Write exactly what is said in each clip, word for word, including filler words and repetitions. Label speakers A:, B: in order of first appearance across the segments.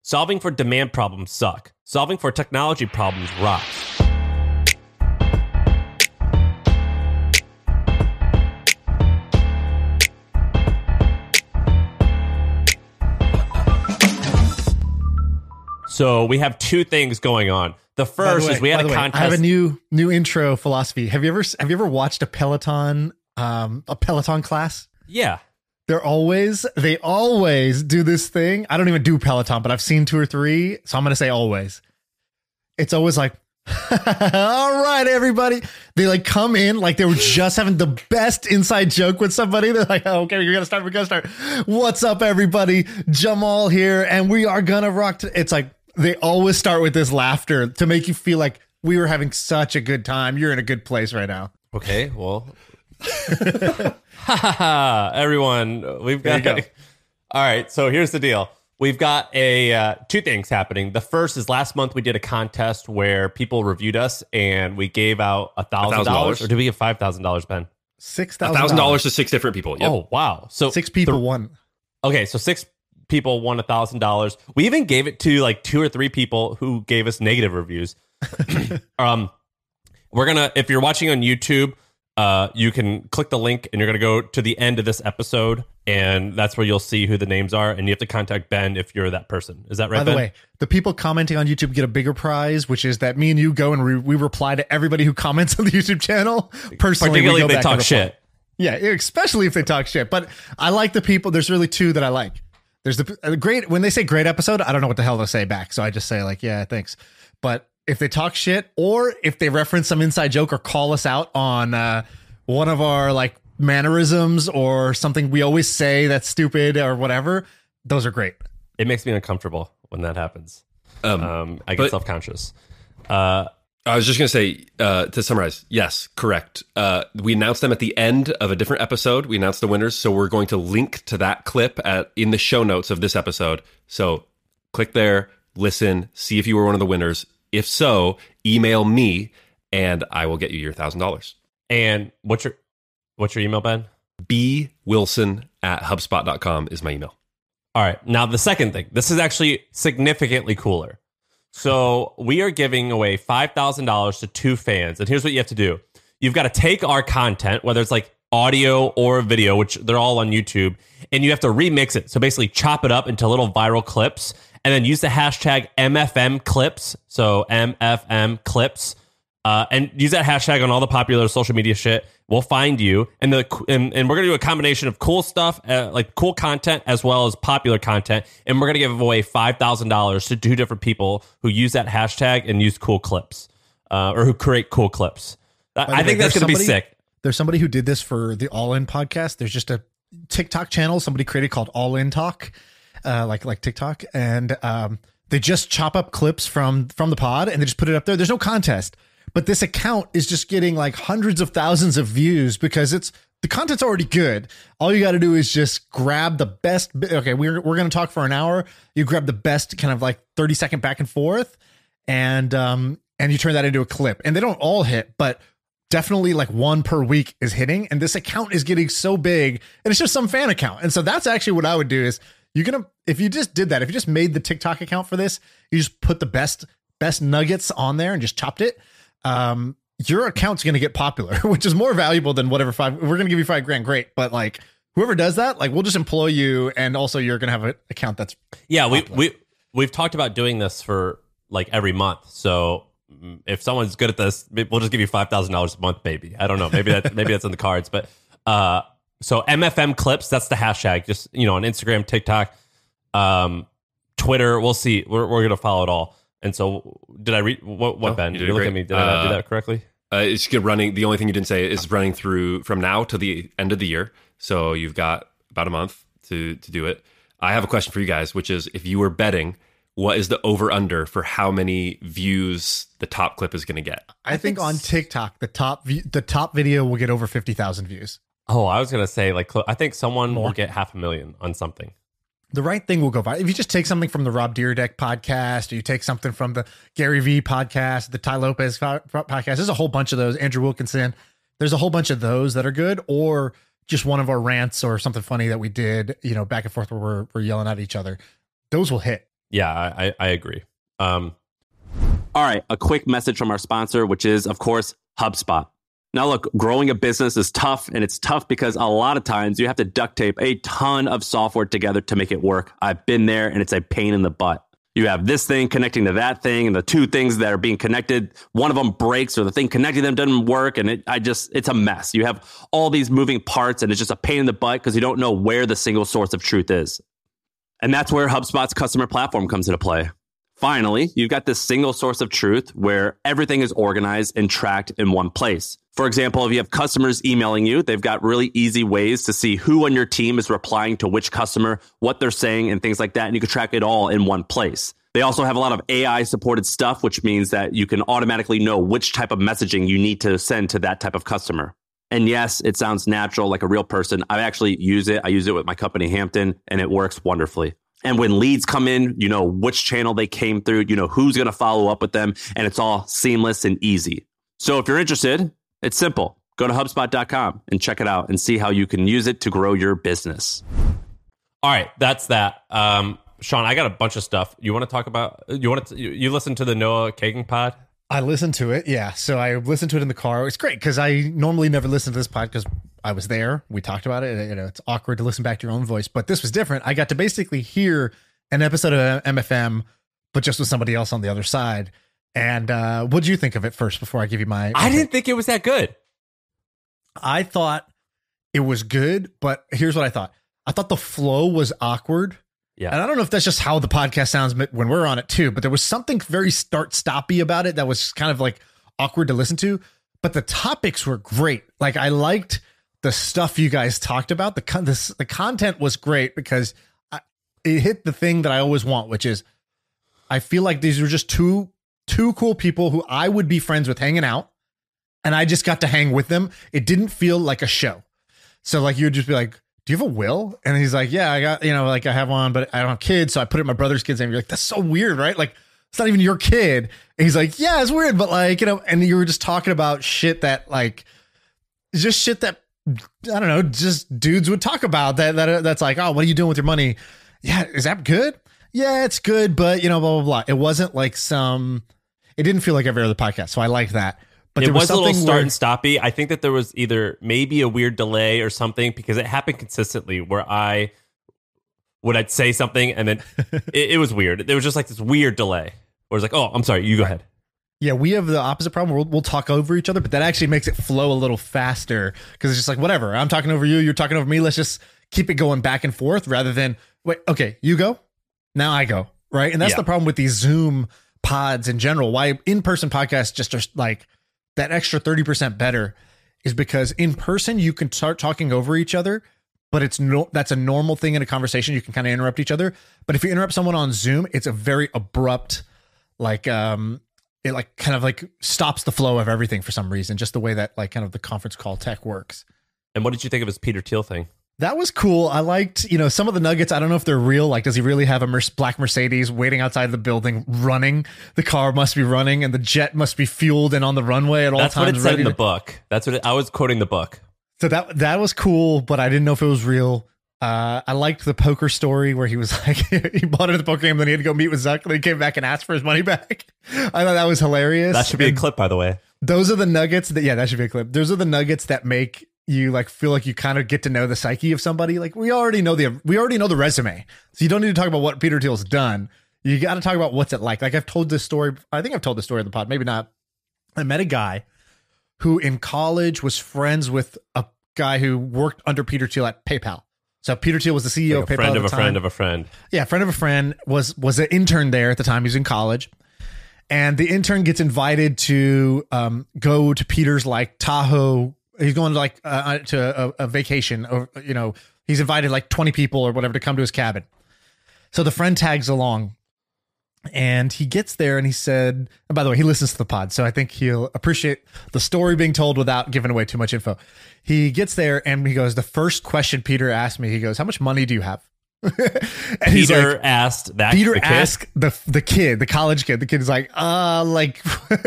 A: Solving for demand problems suck. Solving for technology problems rocks. So we have two things going on. The first
B: the way,
A: is we had a
B: way,
A: contest.
B: I have a new new intro philosophy. Have you ever have you ever watched a Peloton um a Peloton class?
A: Yeah.
B: They're always they always do this thing. I don't even do Peloton, but I've seen two or three, so I'm going to say always. It's always like, all right, everybody. They like come in like they were just having the best inside joke with somebody. They're like, oh, okay, we're going to start. We're going to start. What's up, everybody? Jamal here, and we are going to rock. T-. It's like they always start with this laughter to make you feel like we were having such a good time. You're in a good place right now.
A: Okay, well. Everyone, we've got.
B: Go.
A: All right, so here's the deal. We've got a uh, two things happening. The first is last month we did a contest where people reviewed us and we gave out a thousand dollars, or did we give five thousand dollars, Ben?
B: Six
C: A
B: thousand
C: thousand dollars to six different people. Yep.
A: Oh wow! So
B: six people
A: th-
B: won.
A: Okay, so six people won a thousand dollars. We even gave it to like two or three people who gave us negative reviews. um, we're gonna if you're watching on YouTube. Uh, you can click the link and you're going to go to the end of this episode, and that's where you'll see who the names are. And you have to contact Ben if you're that person. Is that right,
B: By the
A: Ben?
B: way, the people commenting on YouTube get a bigger prize, which is that me and you go and re- we reply to everybody who comments on the YouTube channel. Personally,
A: Particularly
B: we go
A: if they
B: back
A: talk
B: and reply.
A: shit.
B: Yeah, especially if they talk shit. But I like the people. There's really two that I like. There's the a great, when they say great episode, I don't know what the hell to say back. So I just say like, yeah, thanks. But if they talk shit or if they reference some inside joke or call us out on, uh, one of our like mannerisms or something we always say that's stupid or whatever, those are great.
A: It makes me uncomfortable when that happens.
C: Um,
A: Um, I get
C: but-
A: self-conscious. Uh,
C: I was just going to say, uh, to summarize, yes, correct. Uh, we announced them at the end of a different episode. We announced the winners, so we're going to link to that clip at in the show notes of this episode. So click there, listen, see if you were one of the winners. If so, email me, and I will get you your one thousand dollars.
A: and what's your what's your email, Ben?
C: B Wilson at HubSpot dot com is my email.
A: All right. Now, the second thing. This is actually significantly cooler. So we are giving away five thousand dollars to two fans. And here's what you have to do. You've got to take our content, whether it's like audio or video, which they're all on YouTube, and you have to remix it. So basically chop it up into little viral clips and then use the hashtag M F M clips. So M F M clips. Uh, and use that hashtag on all the popular social media shit. We'll find you, and the and, and we're gonna do a combination of cool stuff, uh, like cool content, as well as popular content. And we're gonna give away five thousand dollars to two different people who use that hashtag and use cool clips, uh, or who create cool clips. I,
B: the
A: I
B: way,
A: think that's
B: there's
A: gonna be
B: somebody-
A: sick.
B: There's somebody who did this for the All In podcast. There's just a TikTok channel somebody created called All In Talk, uh, like like TikTok, and um, they just chop up clips from from the pod and they just put it up there. There's no contest. But this account is just getting like hundreds of thousands of views because it's the content's already good. All you got to do is just grab the best. Okay, we're we're going to talk for an hour. You grab the best kind of like thirty second back and forth, and um and you turn that into a clip. And they don't all hit, but definitely like one per week is hitting. And this account is getting so big, and it's just some fan account. And so that's actually what I would do is you're gonna if you just did that, if you just made the TikTok account for this, you just put the best best nuggets on there and just chopped it. Um, your account's going to get popular, which is more valuable than whatever five. We're going to give you five grand. Great. But like whoever does that, like we'll just employ you. And also you're going to have an account that's.
A: Yeah, we
B: popular.
A: we we've talked about doing this for like every month. So mm, if someone's good at this, we'll just give you five thousand dollars a month, maybe. I don't know. Maybe that maybe that's in the cards. But uh, so M F M clips, that's the hashtag. Just you know, on Instagram, TikTok, um, Twitter. We'll see. We're we're gonna follow it all. And so, did I read what? What
C: No,
A: Ben?
C: you
A: Did
C: did
A: you look
C: great.
A: at me? Did I not do
C: Uh,
A: that correctly?
C: Uh, it's good running. The only thing you didn't say is running through from now to the end of the year. So you've got about a month to to do it. I have a question for you guys, which is if you were betting, what is the over under for how many views the top clip is going to get?
B: I, think, on TikTok, the top view, the top video will get over fifty thousand views.
A: Oh, I was gonna say like cl- I think someone
B: More.
A: will get half a million on something.
B: The right thing will go viral. If you just take something from the Rob Dyrdek podcast, or you take something from the Gary Vee podcast, the Ty Lopez po- podcast, there's a whole bunch of those. Andrew Wilkinson, there's a whole bunch of those that are good, or just one of our rants or something funny that we did, you know, back and forth where we're, we're yelling at each other. Those will hit.
A: Yeah, I, I agree. Um,
D: All right, a quick message from our sponsor, which is, of course, HubSpot. Now, look, growing a business is tough, and it's tough because a lot of times you have to duct tape a ton of software together to make it work. I've been there, and it's a pain in the butt. You have this thing connecting to that thing, and the two things that are being connected, one of them breaks, or the thing connecting them doesn't work, and it, I just, it's a mess. You have all these moving parts, and it's just a pain in the butt because you don't know where the single source of truth is. And that's where HubSpot's customer platform comes into play. Finally, you've got this single source of truth where everything is organized and tracked in one place. For example, if you have customers emailing you, they've got really easy ways to see who on your team is replying to which customer, what they're saying, and things like that. And you can track it all in one place. They also have a lot of A I supported stuff, which means that you can automatically know which type of messaging you need to send to that type of customer. And yes, it sounds natural, like a real person. I actually use it. I use it with my company, Hampton, and it works wonderfully. And when leads come in, you know which channel they came through, you know who's going to follow up with them, and it's all seamless and easy. So if you're interested, it's simple. Go to HubSpot dot com and check it out and see how you can use it to grow your business.
A: all right, that's that. Um, Sean, I got a bunch of stuff. You want to talk about? You want to? You, you listen to the Noah Kagan pod?
B: I listened to it, yeah. So I listened to it in the car. It's great because I normally never listen to this pod because I was there. We talked about it. You know, it's awkward to listen back to your own voice, but this was different. I got to basically hear an episode of M F M, but just with somebody else on the other side. And uh, what did you think of it first before I give you my?
A: I didn't think it was that good.
B: I thought it was good, but here's what I thought. I thought the flow was awkward.
A: Yeah.
B: And I don't know if that's just how the podcast sounds when we're on it too, but there was something very start-stoppy about it that was kind of like awkward to listen to. But the topics were great. Like I liked the stuff you guys talked about. The con- the, the content was great because I, it hit the thing that I always want, which is I feel like these were just two two cool people who I would be friends with hanging out, and I just got to hang with them. It didn't feel like a show. So like you would just be like, do you have a will? And he's like, yeah, I got, you know, like I have one, but I don't have kids. So I put it in my brother's kid's name. You're like, that's so weird, right? Like, it's not even your kid. And he's like, yeah, it's weird. But like, you know, and you were just talking about shit that like, just shit that, I don't know, just dudes would talk about that, that that's like, oh, what are you doing with your money? Yeah. Is that good? Yeah, it's good. But you know, blah, blah, blah. It wasn't like some, it didn't feel like every other podcast. So I like that. But
A: it
B: there was,
A: was a little start
B: where,
A: and stoppy. I think that there was either maybe a weird delay or something because it happened consistently where I would I'd say something and then it, it was weird. There was just like this weird delay where it's like, oh, I'm sorry, you go ahead.
B: Yeah, we have the opposite problem. We'll, we'll talk over each other, but that actually makes it flow a little faster because it's just like, whatever. I'm talking over you. You're talking over me. Let's just keep it going back and forth rather than, wait, okay, you go. Now I go. Right. And that's
A: Yeah.
B: the problem with these Zoom pods in general. Why in-person podcasts just are like, that extra thirty percent better is because in person you can start talking over each other, but it's no, that's a normal thing in a conversation. You can kind of interrupt each other. But if you interrupt someone on Zoom, it's a very abrupt, like, um, it like kind of like stops the flow of everything for some reason, just the way that like kind of the conference call tech works.
A: And what did you think of his Peter Thiel thing?
B: That was cool. I liked, you know, some of the nuggets. I don't know if they're real. Like, does he really have a Mer- black Mercedes waiting outside the building running? The car must be running and the jet must be fueled and on the runway at all
A: That's
B: times.
A: what it said
B: ready
A: in the
B: to-
A: book. That's what it, I was quoting the book.
B: So that that was cool, but I didn't know if it was real. Uh, I liked the poker story where he was like, he bought it at the poker game, then he had to go meet with Zuck, and then he came back and asked for his money back. I thought that was hilarious.
A: That should be
B: And
A: a clip, by the way.
B: Those are the nuggets that, yeah, that should be a clip. Those are the nuggets that make you like feel like you kind of get to know the psyche of somebody. Like we already know the we already know the resume, so you don't need to talk about what Peter Thiel's done. You got to talk about what's it like. Like I've told this story. I think I've told this story in the pod, maybe not. I met a guy who in college was friends with a guy who worked under Peter Thiel at PayPal. So Peter Thiel was the C E O
A: Like
B: of
A: a
B: PayPal
A: friend
B: at
A: of
B: the
A: a
B: time.
A: friend of a friend.
B: Yeah, friend of a friend was was an intern there at the time. He was in college. And the intern gets invited to um, go to Peter's like Tahoe. He's going to like uh, to a, a vacation, or you know, he's invited like twenty people or whatever to come to his cabin. So the friend tags along, and he gets there, and he said, and by the way, he listens to the pod, so I think he'll appreciate the story being told without giving away too much info. He gets there, and he goes, the first question Peter asked me, he goes, "How much money do you have?" And he's
A: Peter
B: like,
A: asked that.
B: Peter
A: the kid?
B: asked the the kid, the college kid. The kid is like, uh, like,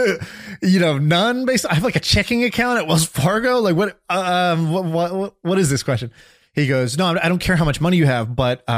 B: you know, none. Based, I have like a checking account at Wells Fargo. Like, what, um, what, what, what is this question? He goes, no, I don't care how much money you have, but um,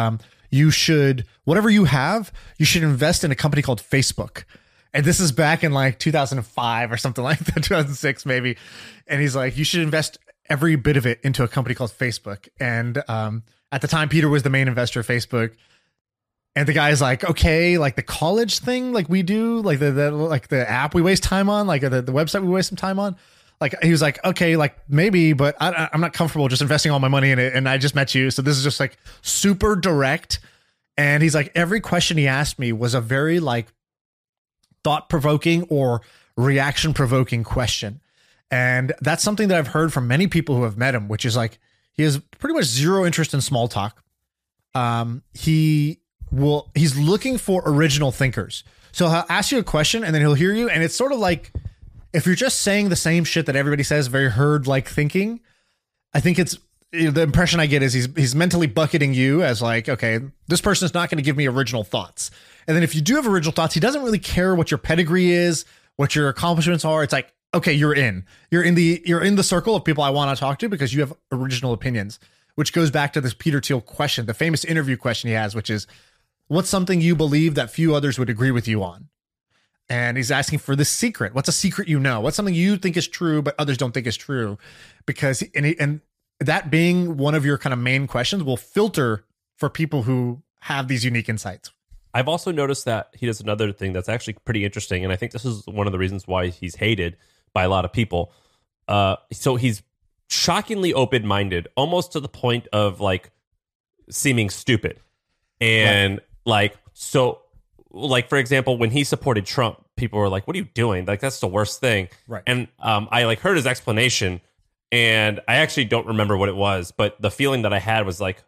B: you should, whatever you have, you should invest in a company called Facebook. And this is back in like two thousand five or something like that, two thousand six maybe. And he's like, you should invest every bit of it into a company called Facebook. And um, at the time, Peter was the main investor of Facebook. And the guy's like, okay, like the college thing, like we do, like the, the like the app we waste time on, like the, the website we waste some time on. Like he was like, okay, like maybe, but I, I'm not comfortable just investing all my money in it. And I just met you. So this is just like super direct. And he's like, every question he asked me was a very like thought provoking or reaction provoking question. And that's something that I've heard from many people who have met him, which is like, he has pretty much zero interest in small talk. Um, he will, he's looking for original thinkers. So he'll ask you a question and then he'll hear you. And it's sort of like, if you're just saying the same shit that everybody says, very herd like thinking, I think it's the impression I get is he's, he's mentally bucketing you as like, okay, this person is not going to give me original thoughts. And then if you do have original thoughts, he doesn't really care what your pedigree is, what your accomplishments are. It's like, okay, you're in, you're in the, you're in the circle of people I want to talk to because you have original opinions, which goes back to this Peter Thiel question, the famous interview question he has, which is, what's something you believe that few others would agree with you on? And he's asking for the secret. What's a secret you know? What's something you think is true, but others don't think is true? Because, and, he, and that being one of your kind of main questions will filter for people who have these unique insights.
A: I've also noticed that he does another thing that's actually pretty interesting. And I think this is one of the reasons why he's hated by a lot of people. Uh, so he's shockingly open-minded, almost to the point of like seeming stupid. And right. like, so like, for example, when he supported Trump, people were like, what are you doing? Like, that's the worst thing.
B: Right.
A: And um, I like heard his explanation and I actually don't remember what it was, but the feeling that I had was like,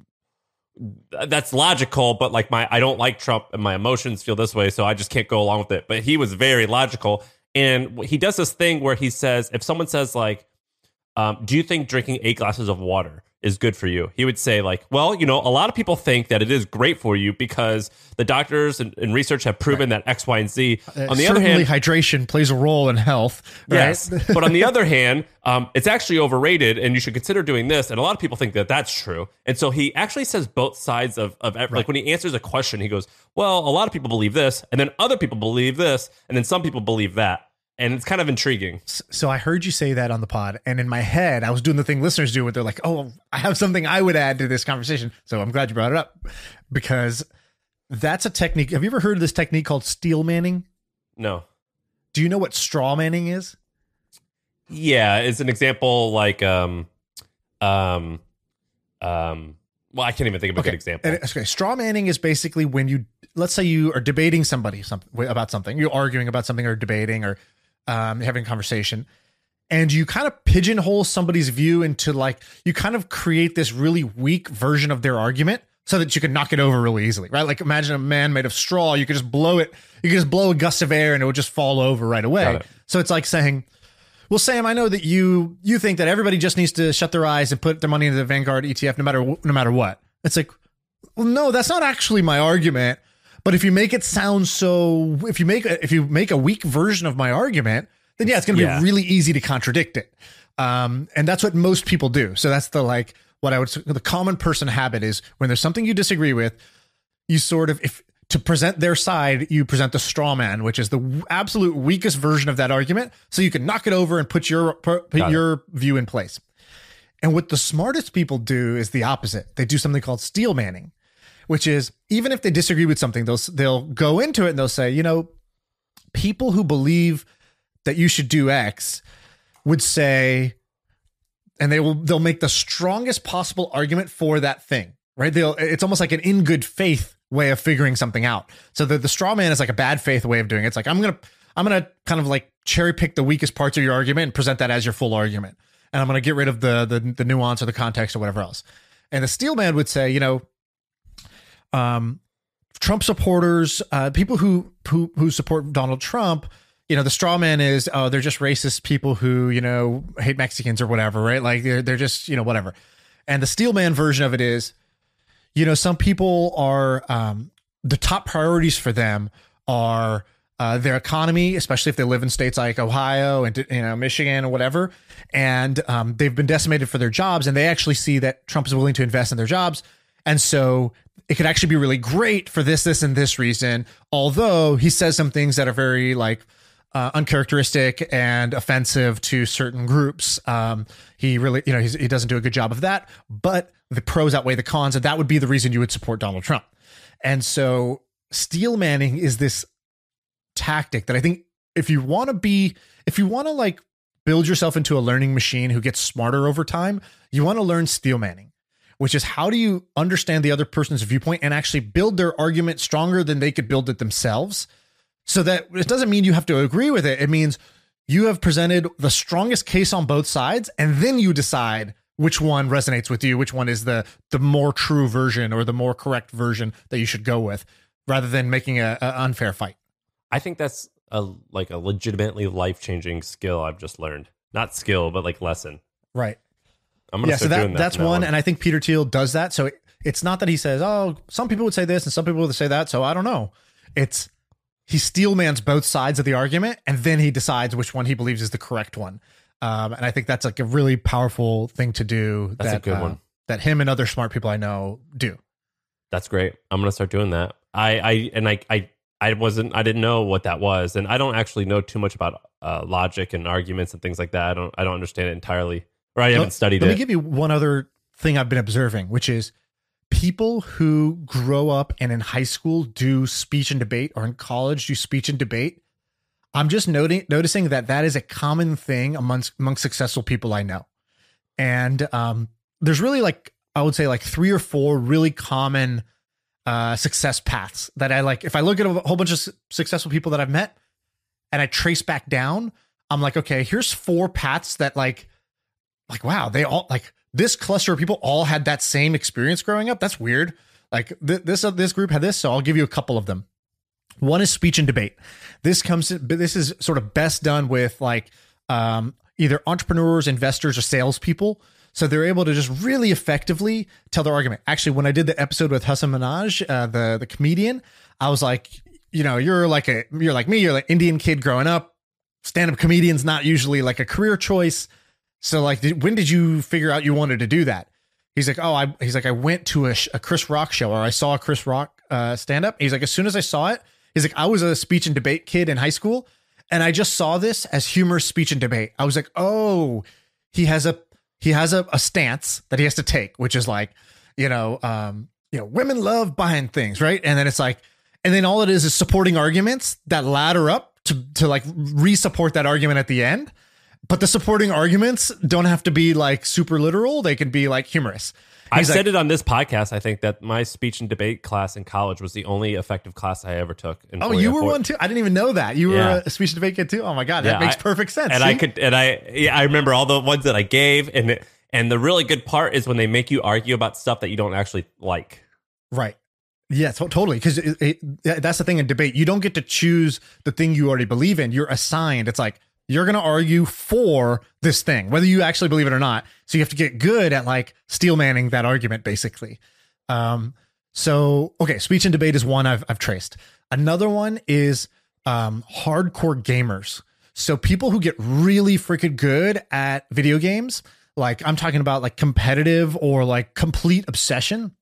A: that's logical, but like my, I don't like Trump and my emotions feel this way. So I just can't go along with it. But he was very logical. And he does this thing where he says, if someone says like, um, do you think drinking eight glasses of water is good for you? He would say like, well, you know, a lot of people think that it is great for you because the doctors and, and research have proven right. that X, Y, and Z.
B: Uh,
A: on the other hand,
B: hydration plays a role in health. Right?
A: Yes. But on the other hand, um, it's actually overrated and you should consider doing this. And a lot of people think that that's true. And so he actually says both sides of, of right. like when he answers a question, he goes, well, a lot of people believe this and then other people believe this. And then some people believe that. And it's kind of intriguing.
B: So I heard you say that on the pod. And in my head, I was doing the thing listeners do where they're like, oh, I have something I would add to this conversation. So I'm glad you brought it up because that's a technique. Have you ever heard of this technique called steel manning?
A: No.
B: Do you know what straw manning is?
A: Yeah. It's an example like, um, um, um, well, I can't even think of a
B: okay.
A: good example.
B: Okay. Straw manning is basically when you, let's say you are debating somebody something about something, you're arguing about something or debating or um, having a conversation, and you kind of pigeonhole somebody's view into like, you kind of create this really weak version of their argument so that you can knock it over really easily, right? Like imagine a man made of straw. You could just blow it. You could just blow a gust of air and it would just fall over right away. So it's like saying, well, Sam, I know that you you think that everybody just needs to shut their eyes and put their money into the Vanguard E T F no matter no matter what. It's like, well, no, that's not actually my argument. But if you make it sound so, if you make a, if you make a weak version of my argument, then yeah, it's going to be yeah. really easy to contradict it. Um, and that's what most people do. So that's the like what I would the common person habit is when there's something you disagree with, you sort of if. to present their side, you present the straw man, which is the absolute weakest version of that argument. So you can knock it over and put your put your view in place. And what the smartest people do is the opposite. They do something called steel manning, which is even if they disagree with something, they'll they'll go into it and they'll say, you know, people who believe that you should do X would say, and they will they'll make the strongest possible argument for that thing, right? They'll it's almost like an in good faith way of figuring something out. So the, the straw man is like a bad faith way of doing it. It's like, I'm going to, I'm going to kind of like cherry pick the weakest parts of your argument and present that as your full argument. And I'm going to get rid of the, the, the nuance or the context or whatever else. And the steel man would say, you know, um, Trump supporters, uh, people who, who, who support Donald Trump, you know, the straw man is, oh, they're just racist people who, you know, hate Mexicans or whatever, right? Like they're, they're just, you know, whatever. And the steel man version of it is, you know, some people are, um, the top priorities for them are uh, their economy, especially if they live in states like Ohio and, you know, Michigan or whatever. And um, they've been decimated for their jobs. And they actually see that Trump is willing to invest in their jobs. And so it could actually be really great for this, this, and this reason. Although he says some things that are very like uh, uncharacteristic and offensive to certain groups. Um, he really, you know, he's, he doesn't do a good job of that, but the pros outweigh the cons. And that would be the reason you would support Donald Trump. And so steel manning is this tactic that I think if you want to be, if you want to like build yourself into a learning machine who gets smarter over time, you want to learn steel manning, which is how do you understand the other person's viewpoint and actually build their argument stronger than they could build it themselves. So that it doesn't mean you have to agree with it. It means you have presented the strongest case on both sides, and then you decide which one resonates with you, which one is the the more true version or the more correct version that you should go with, rather than making a, a unfair fight.
A: I think that's a like a legitimately life-changing skill I've just learned. Not skill, but like lesson.
B: Right.
A: I'm gonna
B: yeah,
A: start
B: so that,
A: doing that
B: that's
A: from now
B: one,
A: on.
B: and I think Peter Thiel does that. So it, it's not that he says, "Oh, some people would say this and some people would say that," so I don't know. It's he steelmans both sides of the argument, and then he decides which one he believes is the correct one. Um, and I think that's like a really powerful thing to do.
A: That's
B: that,
A: a good
B: uh,
A: one.
B: That him and other smart people I know do.
A: That's great. I'm gonna start doing that. I, I and I, I, I wasn't. I didn't know what that was, and I don't actually know too much about uh, logic and arguments and things like that. I don't. I don't understand it entirely, or I haven't
B: let,
A: studied
B: let
A: it.
B: Let me give you one other thing I've been observing, which is people who grow up and in high school do speech and debate, or in college do speech and debate. I'm just noting, noticing that that is a common thing amongst among successful people I know. And um, there's really like, I would say like three or four really common uh, success paths that I like. If I look at a whole bunch of su- successful people that I've met and I trace back down, I'm like, okay, here's four paths that like, like, wow, they all like this cluster of people all had that same experience growing up. That's weird. Like th- this, uh, this group had this. So I'll give you a couple of them. One is speech and debate. This comes, this is sort of best done with like um, either entrepreneurs, investors, or salespeople. So they're able to just really effectively tell their argument. Actually, when I did the episode with Hasan Minhaj, uh, the the comedian, I was like, you know, you're like a, you're like me, you're like Indian kid growing up. Stand-up comedian's not usually like a career choice. So like, did, when did you figure out you wanted to do that? He's like, oh, I, he's like, I went to a, a Chris Rock show, or I saw a Chris Rock uh, stand-up. He's like, as soon as I saw it, he's like, I was a speech and debate kid in high school, and I just saw this as humorous speech and debate. I was like, oh, he has a he has a, a stance that he has to take, which is like, you know, um, you know, women love buying things, right? And then it's like, and then all it is is supporting arguments that ladder up to to like re-support that argument at the end. But the supporting arguments don't have to be like super literal; they can be like humorous.
A: I've
B: like,
A: said it on this podcast. I think that my speech and debate class in college was the only effective class I ever took. In
B: oh, you were one too. I didn't even know that you
A: yeah.
B: were a speech and debate kid too. Oh my god, that
A: yeah,
B: makes
A: I,
B: perfect sense.
A: And
B: See?
A: I could, and I, yeah, I remember all the ones that I gave, and it, and the really good part is when they make you argue about stuff that you don't actually like.
B: Right. Yeah, to- totally. Because that's the thing in debate. You don't get to choose the thing you already believe in. You're assigned. It's like, you're going to argue for this thing, whether you actually believe it or not. So you have to get good at like steel manning that argument, basically. Um, so, okay, speech and debate is one I've, I've traced. Another one is um, hardcore gamers. So people who get really freaking good at video games, like I'm talking about like competitive or like complete obsession.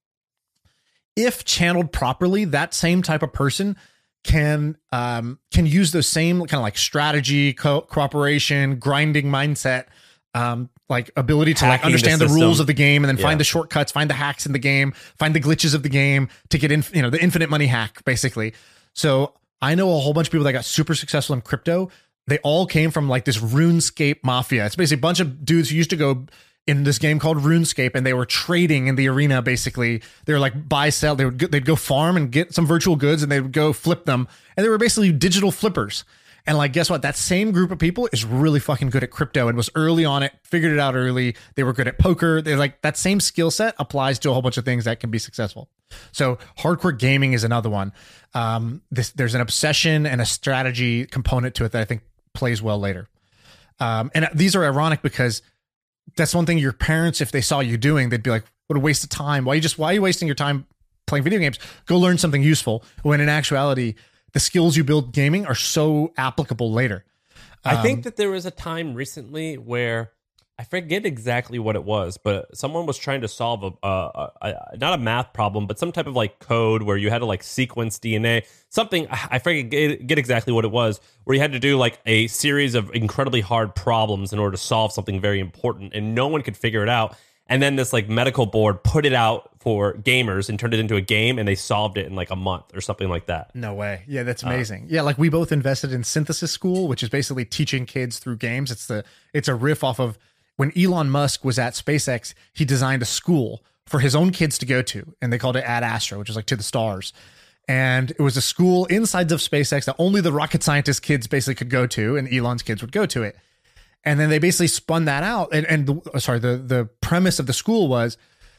B: If channeled properly, that same type of person can um, can use those same kind of like strategy, co- cooperation, grinding mindset, um, like ability to like
A: Hacking
B: understand
A: the
B: the, rules
A: system.
B: of the game, and then
A: Yeah.
B: find the shortcuts, find the hacks in the game, find the glitches of the game to get in, you know, the infinite money hack, basically. So I know a whole bunch of people that got super successful in crypto. They all came from like this RuneScape mafia. It's basically a bunch of dudes who used to go in this game called RuneScape, and they were trading in the arena. Basically, they were like buy, sell. They would they'd go farm and get some virtual goods, and they would go flip them. And they were basically digital flippers. And like, guess what? That same group of people is really fucking good at crypto and was early on it, figured it out early. They were good at poker. They're like, that same skill set applies to a whole bunch of things that can be successful. So hardcore gaming is another one. Um, this, there's an obsession and a strategy component to it that I think plays well later. Um, and these are ironic because that's one thing your parents, if they saw you doing, they'd be like, what a waste of time. Why are you just, why are you wasting your time playing video games? Go learn something useful. When in actuality, the skills you build gaming are so applicable later. Um,
A: I think that there was a time recently where I forget exactly what it was, but someone was trying to solve a, a, a, a not a math problem, but some type of like code where you had to like sequence D N A. Something I forget get, get exactly what it was, where you had to do like a series of incredibly hard problems in order to solve something very important, and no one could figure it out. And then this like medical board put it out for gamers and turned it into a game, and they solved it in like a month or something like that.
B: No way. Yeah, that's amazing. Uh, yeah, like we both invested in Synthesis School, which is basically teaching kids through games. It's the it's a riff off of when Elon Musk was at SpaceX. He designed a school for his own kids to go to, and they called it Ad Astra, which is like to the stars. And it was a school inside of SpaceX that only the rocket scientist kids basically could go to, and Elon's kids would go to it. And then they basically spun that out. And, and the, sorry, the, the premise of the school was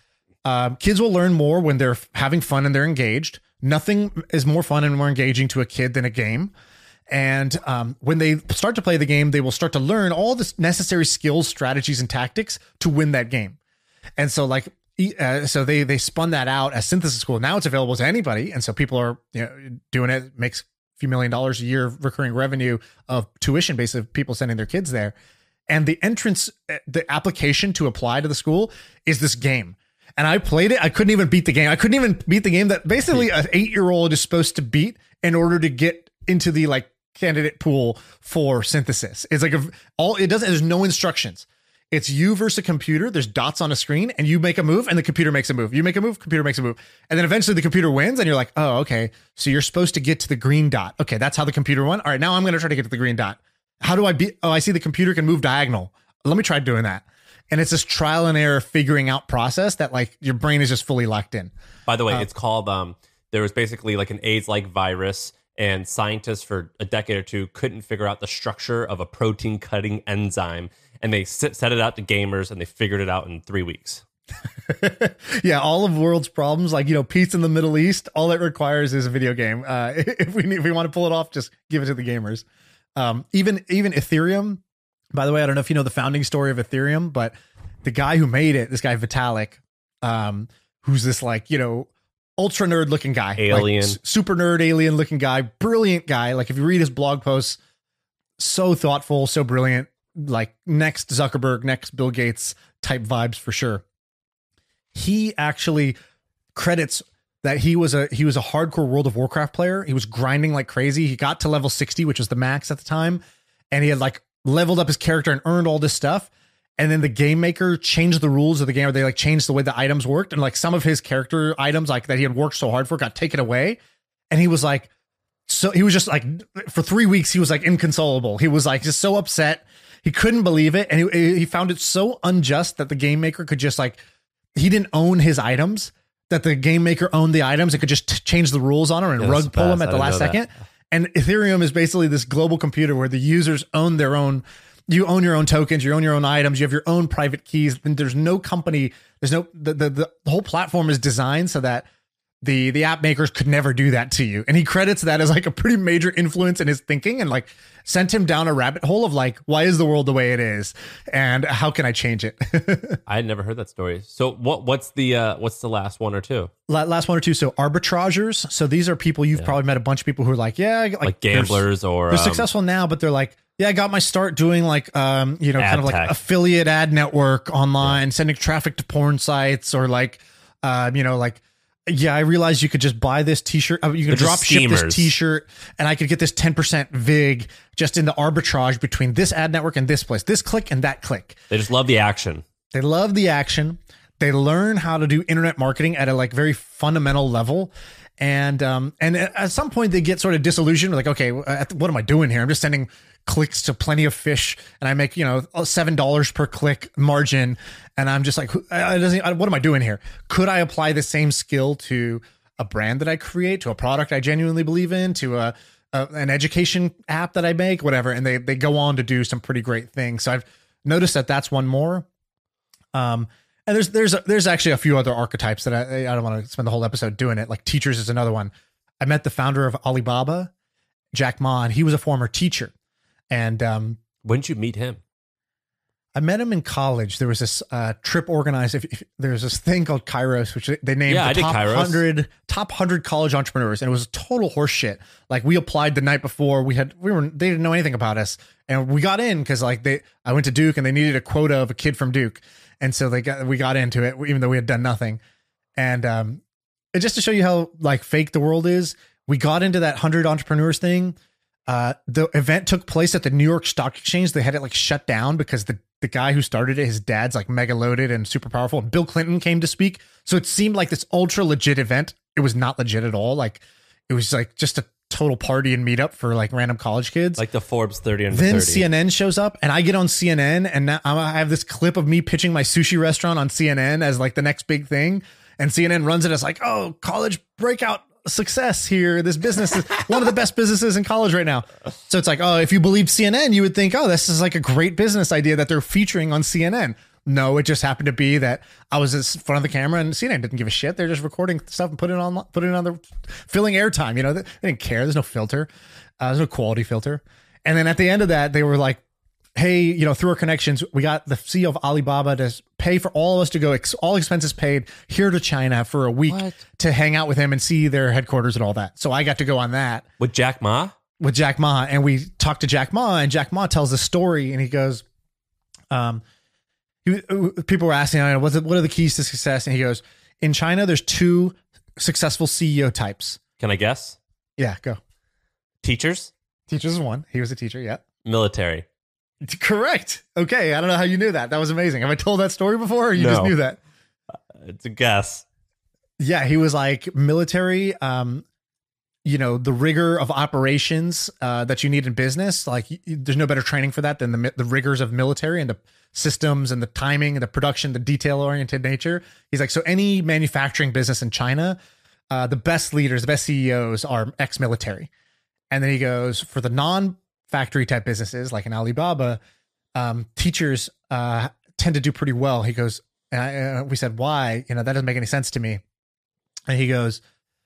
B: um, kids will learn more when they're having fun and they're engaged. Nothing is more fun and more engaging to a kid than a game. And um, when they start to play the game, they will start to learn all the necessary skills, strategies, and tactics to win that game. And so, like, uh, so they they spun that out as Synthesis School. Now it's available to anybody, and so people are, you know, doing it. Makes a few million dollars a year of recurring revenue of tuition based of people sending their kids there. And the entrance, the application to apply to the school is this game. And I played it. I couldn't even beat the game. I couldn't even beat the game that basically an eight year old is supposed to beat in order to get into the like candidate pool for Synthesis. It's like a, all it does. There's no instructions. It's you versus a computer. There's dots on a screen, and you make a move, and the computer makes a move. You make a move, computer makes a move, and then eventually the computer wins, and you're like, oh, okay. So you're supposed to get to the green dot. Okay, that's how the computer won. All right, now I'm going to try to get to the green dot. How do I be? Oh, I see the computer can move diagonal. Let me try doing that. And it's this trial and error figuring out process that like your brain is just fully locked in.
A: By the way,
B: uh,
A: it's called. Um, there was basically like an AIDS-like virus. And scientists for a decade or two couldn't figure out the structure of a protein cutting enzyme. And they set it out to gamers, and they figured it out in three weeks.
B: Yeah, all of the world's problems, like, you know, peace in the Middle East, all it requires is a video game. Uh, if we need, if we want to pull it off, just give it to the gamers. Um, even even Ethereum, by the way, I don't know if you know the founding story of Ethereum, but the guy who made it, this guy Vitalik, um, who's this like, you know, ultra nerd looking guy,
A: alien,
B: like, super nerd alien looking guy, brilliant guy. Like if you read his blog posts, so thoughtful, so brilliant, like next Zuckerberg, next Bill Gates type vibes for sure. He actually credits that he was a he was a hardcore World of Warcraft player. He was grinding like crazy. He got to level sixty, which was the max at the time, and he had like leveled up his character and earned all this stuff. And then the game maker changed the rules of the game, or they like changed the way the items worked. And like some of his character items, like that he had worked so hard for, got taken away. And he was like, so he was just like, for three weeks, he was like inconsolable. He was like just so upset. He couldn't believe it. And he, he found it so unjust that the game maker could just like, he didn't own his items, that the game maker owned the items. It could just t- change the rules on him and
A: yeah,
B: rug pull them at the last
A: that.
B: second. And Ethereum is basically this global computer where the users own their own. You own your own tokens, you own your own items, you have your own private keys. And there's no company, there's no, the, the, the whole platform is designed so that the, the app makers could never do that to you. And he credits that as like a pretty major influence in his thinking, and like sent him down a rabbit hole of like, why is the world the way it is? And how can I change it?
A: I had never heard that story. So what, what's the, uh, what's the last one or two?
B: Last one or two. So arbitragers. So these are people, you've yeah. probably met a bunch of people who are like, yeah, like,
A: like gamblers
B: they're,
A: or
B: they're
A: um,
B: successful now, but they're like, yeah, I got my start doing like, um, you know,
A: ad
B: kind of like
A: tech.
B: affiliate ad network online, yeah. sending traffic to porn sites, or like, um, you know, like, yeah, I realized you could just buy this t-shirt. Uh, you can
A: They're
B: drop ship this t-shirt, and I could get this ten percent vig just in the arbitrage between this ad network and this place, this click and that click.
A: They just love the action.
B: They love the action. They learn how to do internet marketing at a like very fundamental level. And um and at some point they get sort of disillusioned, like, okay, what am I doing here? I'm just sending clicks to plenty of fish, and I make, you know, seven dollars per click margin, and I'm just like, it doesn't, what am I doing here? Could I apply the same skill to a brand that I create, to a product I genuinely believe in, to a, a an education app that I make, whatever? And they they go on to do some pretty great things. So I've noticed that that's one more. Um. And there's there's there's actually a few other archetypes that I I don't want to spend the whole episode doing it. Like teachers is another one. I met the founder of Alibaba, Jack Ma, and he was a former teacher. And um,
A: when did you meet him?
B: I met him in college. There was this uh, trip organized. If, if there's this thing called Kairos, which they named
A: Yeah, I
B: the
A: did
B: top
A: Kairos.
B: hundred top hundred college entrepreneurs, and it was total horseshit. Like we applied the night before. We had we were they didn't know anything about us, and we got in because like they I went to Duke and they needed a quota of a kid from Duke, and so they got we got into it even though we had done nothing. And um, and just to show you how like fake the world is, we got into that hundred entrepreneurs thing. Uh, the event took place at the New York Stock Exchange. They had it like shut down because the, the guy who started it, his dad's like mega loaded and super powerful. And Bill Clinton came to speak. So it seemed like this ultra legit event. It was not legit at all. Like it was like just a total party and meetup for like random college kids.
A: Like the Forbes thirty under
B: Then
A: thirty.
B: C N N shows up and I get on C N N and now I have this clip of me pitching my sushi restaurant on C N N as like the next big thing. And C N N runs it as like, oh, college breakout success here. This business is one of the best businesses in college right now. So it's like, oh, if you believed C N N, you would think, oh, this is like a great business idea that they're featuring on C N N. No, it just happened to be that I was in front of the camera and C N N didn't give a shit. They're just recording stuff and putting it on, putting it on the filling airtime. You know, they, they didn't care. There's no filter. Uh, there's no quality filter. And then at the end of that, they were like, hey, you know, through our connections, we got the C E O of Alibaba to pay for all of us to go, ex- all expenses paid here to China for a week
A: What?
B: to hang out with him and see their headquarters and all that. So I got to go on that
A: With Jack Ma?
B: with Jack Ma, and we talked to Jack Ma, and Jack Ma tells the story, and he goes, um, he, people were asking, what's it, what are the keys to success? And he goes, in China, there's two successful C E O types.
A: Can I guess?
B: Yeah, go.
A: Teachers?
B: Teachers is one. He was a teacher. Yeah.
A: Military.
B: Correct. Okay. I don't know how you knew that. That was amazing. Have I told that story before or you
A: No.
B: just knew that?
A: It's a guess.
B: Yeah. He was like military, um, you know, the rigor of operations uh, that you need in business. Like y- y- there's no better training for that than the mi- the rigors of military and the systems and the timing and the production, the detail oriented nature. He's like, so any manufacturing business in China, uh, the best leaders, the best C E Os are ex-military. And then he goes, for the non factory type businesses like an Alibaba, um, teachers uh, tend to do pretty well. He goes, and I, uh, we said, why? You know, that doesn't make any sense to me. And he goes,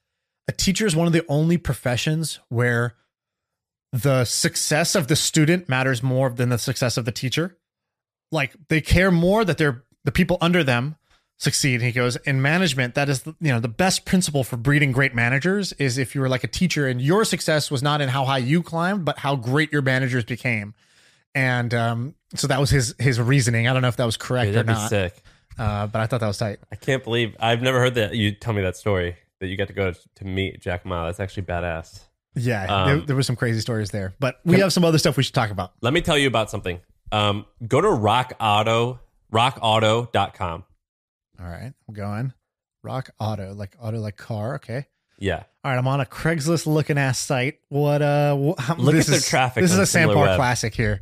B: a teacher is one of the only professions where the success of the student matters more than the success of the teacher. Like they care more that they're the people under them succeed. He goes, in management, that is, the, you know, the best principle for breeding great managers is if you were like a teacher and your success was not in how high you climbed, but how great your managers became. And um, so that was his his reasoning. I don't know if that was correct
A: Dude,
B: or
A: that'd be
B: not,
A: sick.
B: uh, but I thought that was tight.
A: I can't believe I've never heard that you tell me that story that you got to go to meet Jack Ma. That's actually badass.
B: Yeah,
A: Um,
B: there, there were some crazy stories there, but we have some other stuff we should talk about.
A: Let me tell you about something. Um, go to rock auto rock auto dot com.
B: All right, I'm going. Rock Auto, like auto, like car. Okay.
A: Yeah.
B: All right, I'm on a Craigslist looking ass site. What? Uh, wh- how-
A: Look
B: this
A: at their
B: is-
A: traffic
B: This is
A: on
B: a Sandbar
A: SimilarWeb.
B: classic here.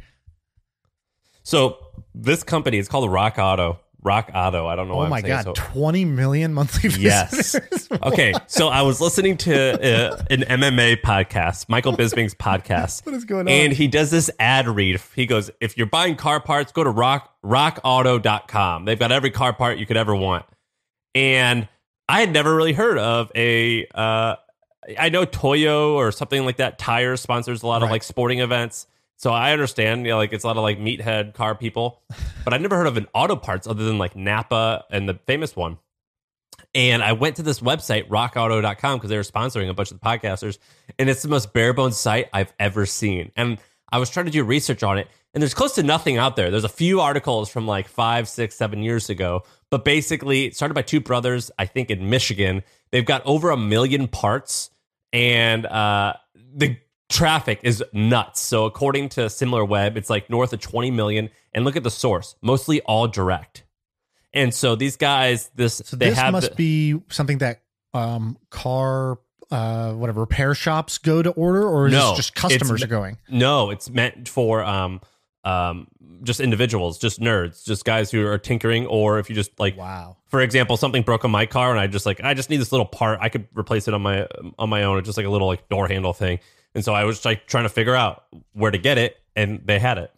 A: So this company is called Rock Auto. Rock Auto. I don't know why
B: Oh
A: I'm
B: my
A: saying
B: god,
A: so.
B: twenty million monthly
A: Yes.
B: visitors.
A: Okay, so I was listening to uh, an M M A podcast, Michael Bisping's podcast.
B: What is going on?
A: And he does this ad read. He goes, if you're buying car parts, go to rock rock auto dot com. They've got every car part you could ever want. And I had never really heard of a, uh, I know Toyo or something like that. Tire sponsors a lot of
B: Right.
A: like sporting events. So I understand, you know, like it's a lot of like meathead car people, but I never heard of an auto parts other than like Napa and the famous one. And I went to this website, rock auto dot com, because they were sponsoring a bunch of the podcasters. And it's the most bare bones site I've ever seen. And I was trying to do research on it, and there's close to nothing out there. There's a few articles from like five, six, seven years ago. But basically, it started by two brothers, I think in Michigan. They've got over a million parts, and uh, the traffic is nuts. So according to SimilarWeb, it's like north of twenty million. And look at the source, mostly all direct. And so these guys, this
B: So
A: they
B: this
A: have
B: must
A: the-
B: be something that um, car, uh, whatever, repair shops go to order, or is
A: No,
B: this just customers
A: it's-
B: are going?
A: No, it's meant for um um just individuals, just nerds, just guys who are tinkering, or if you just like,
B: Wow.
A: for example, something broke on my car and I just like I just need this little part. I could replace it on my on my own. It's just like a little like door handle thing. And so I was like trying to figure out where to get it, and they had it.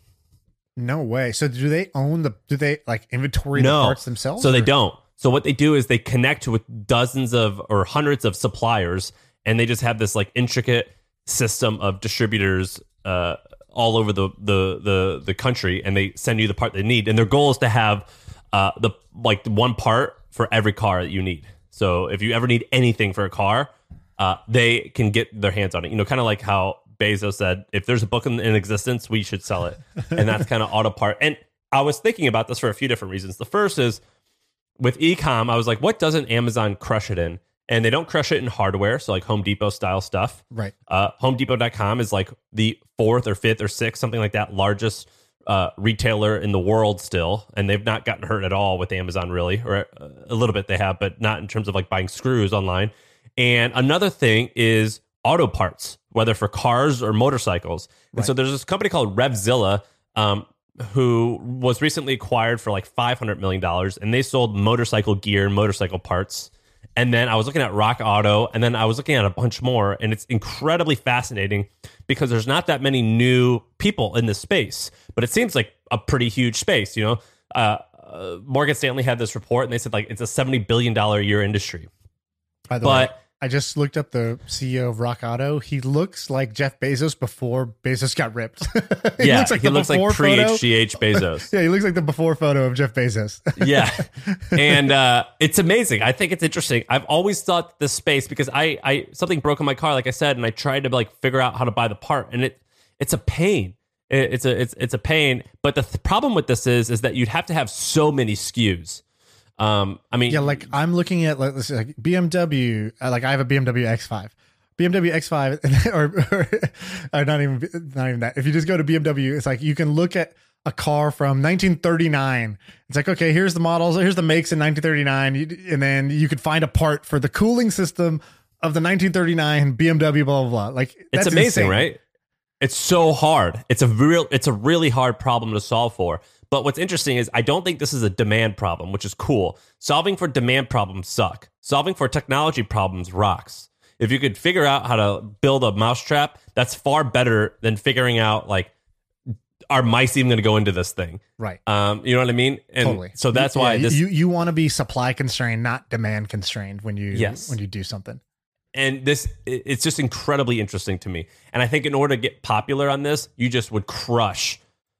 B: No way. So do they own the, do they like inventory
A: No.
B: the parts themselves?
A: So they
B: or-
A: don't. So what they do is they connect with dozens of or hundreds of suppliers, and they just have this like intricate system of distributors uh, all over the, the the the country, and they send you the part they need. And their goal is to have uh, the like one part for every car that you need. So if you ever need anything for a car, uh, they can get their hands on it. You know, kind of like how Bezos said, if there's a book in, in existence, we should sell it. And that's kind of Autopart. And I was thinking about this for a few different reasons. The first is with e-com, I was like, what doesn't Amazon crush it in? And they don't crush it in hardware, so like Home Depot style stuff.
B: Right.
A: Uh, Home Depot dot com is like the fourth or fifth or sixth, something like that, largest uh, retailer in the world still. And they've not gotten hurt at all with Amazon, really. Or a little bit they have, but not in terms of like buying screws online. And another thing is auto parts, whether for cars or motorcycles. And
B: Right.
A: so there's this company called Revzilla, um, who was recently acquired for like five hundred million dollars, and they sold motorcycle gear and motorcycle parts. And then I was looking at Rock Auto, and then I was looking at a bunch more, and it's incredibly fascinating because there's not that many new people in this space, but it seems like a pretty huge space. You know, uh, uh, Morgan Stanley had this report, and they said like it's a seventy billion dollars a year industry.
B: By the
A: But
B: way, I just looked up the C E O of Rock Auto. He looks like Jeff Bezos before Bezos got ripped. he
A: yeah,
B: looks like
A: he
B: the
A: looks like
B: before
A: pre
B: photo.
A: H G H Bezos.
B: Yeah, he looks like the before photo of Jeff Bezos.
A: Yeah. And uh, it's amazing. I think it's interesting. I've always thought this space because I, I something broke in my car, like I said, and I tried to like figure out how to buy the part, and it it's a pain. It, it's a it's it's a pain. But the th- problem with this is is that you'd have to have so many S K Us. Um, I mean,
B: Yeah, like I'm looking at like, let's say, like B M W. uh, Like I have a B M W X five, B M W X five, or, or, or not even not even that. If you just go to B M W, it's like you can look at a car from nineteen thirty-nine. It's like, okay, here's the models, here's the makes in nineteen thirty-nine, you- and then you could find a part for the cooling system of the nineteen thirty-nine B M W. Blah blah blah. Like
A: it's
B: that's
A: amazing,
B: insane.
A: right? It's so hard. It's a real it's a really hard problem to solve for. But what's interesting is I don't think this is a demand problem, which is cool. Solving for demand problems suck. Solving for technology problems rocks. If you could figure out how to build a mousetrap, that's far better than figuring out like, are mice even going to go into this thing?
B: Right.
A: Um, you know what I mean? And
B: Totally.
A: so that's why
B: Yeah,
A: this
B: you you want to be supply constrained, not demand constrained when you
A: Yes.
B: when you do something.
A: and this it- it's just incredibly interesting to me. And I think in order to get popular on this, you just would crush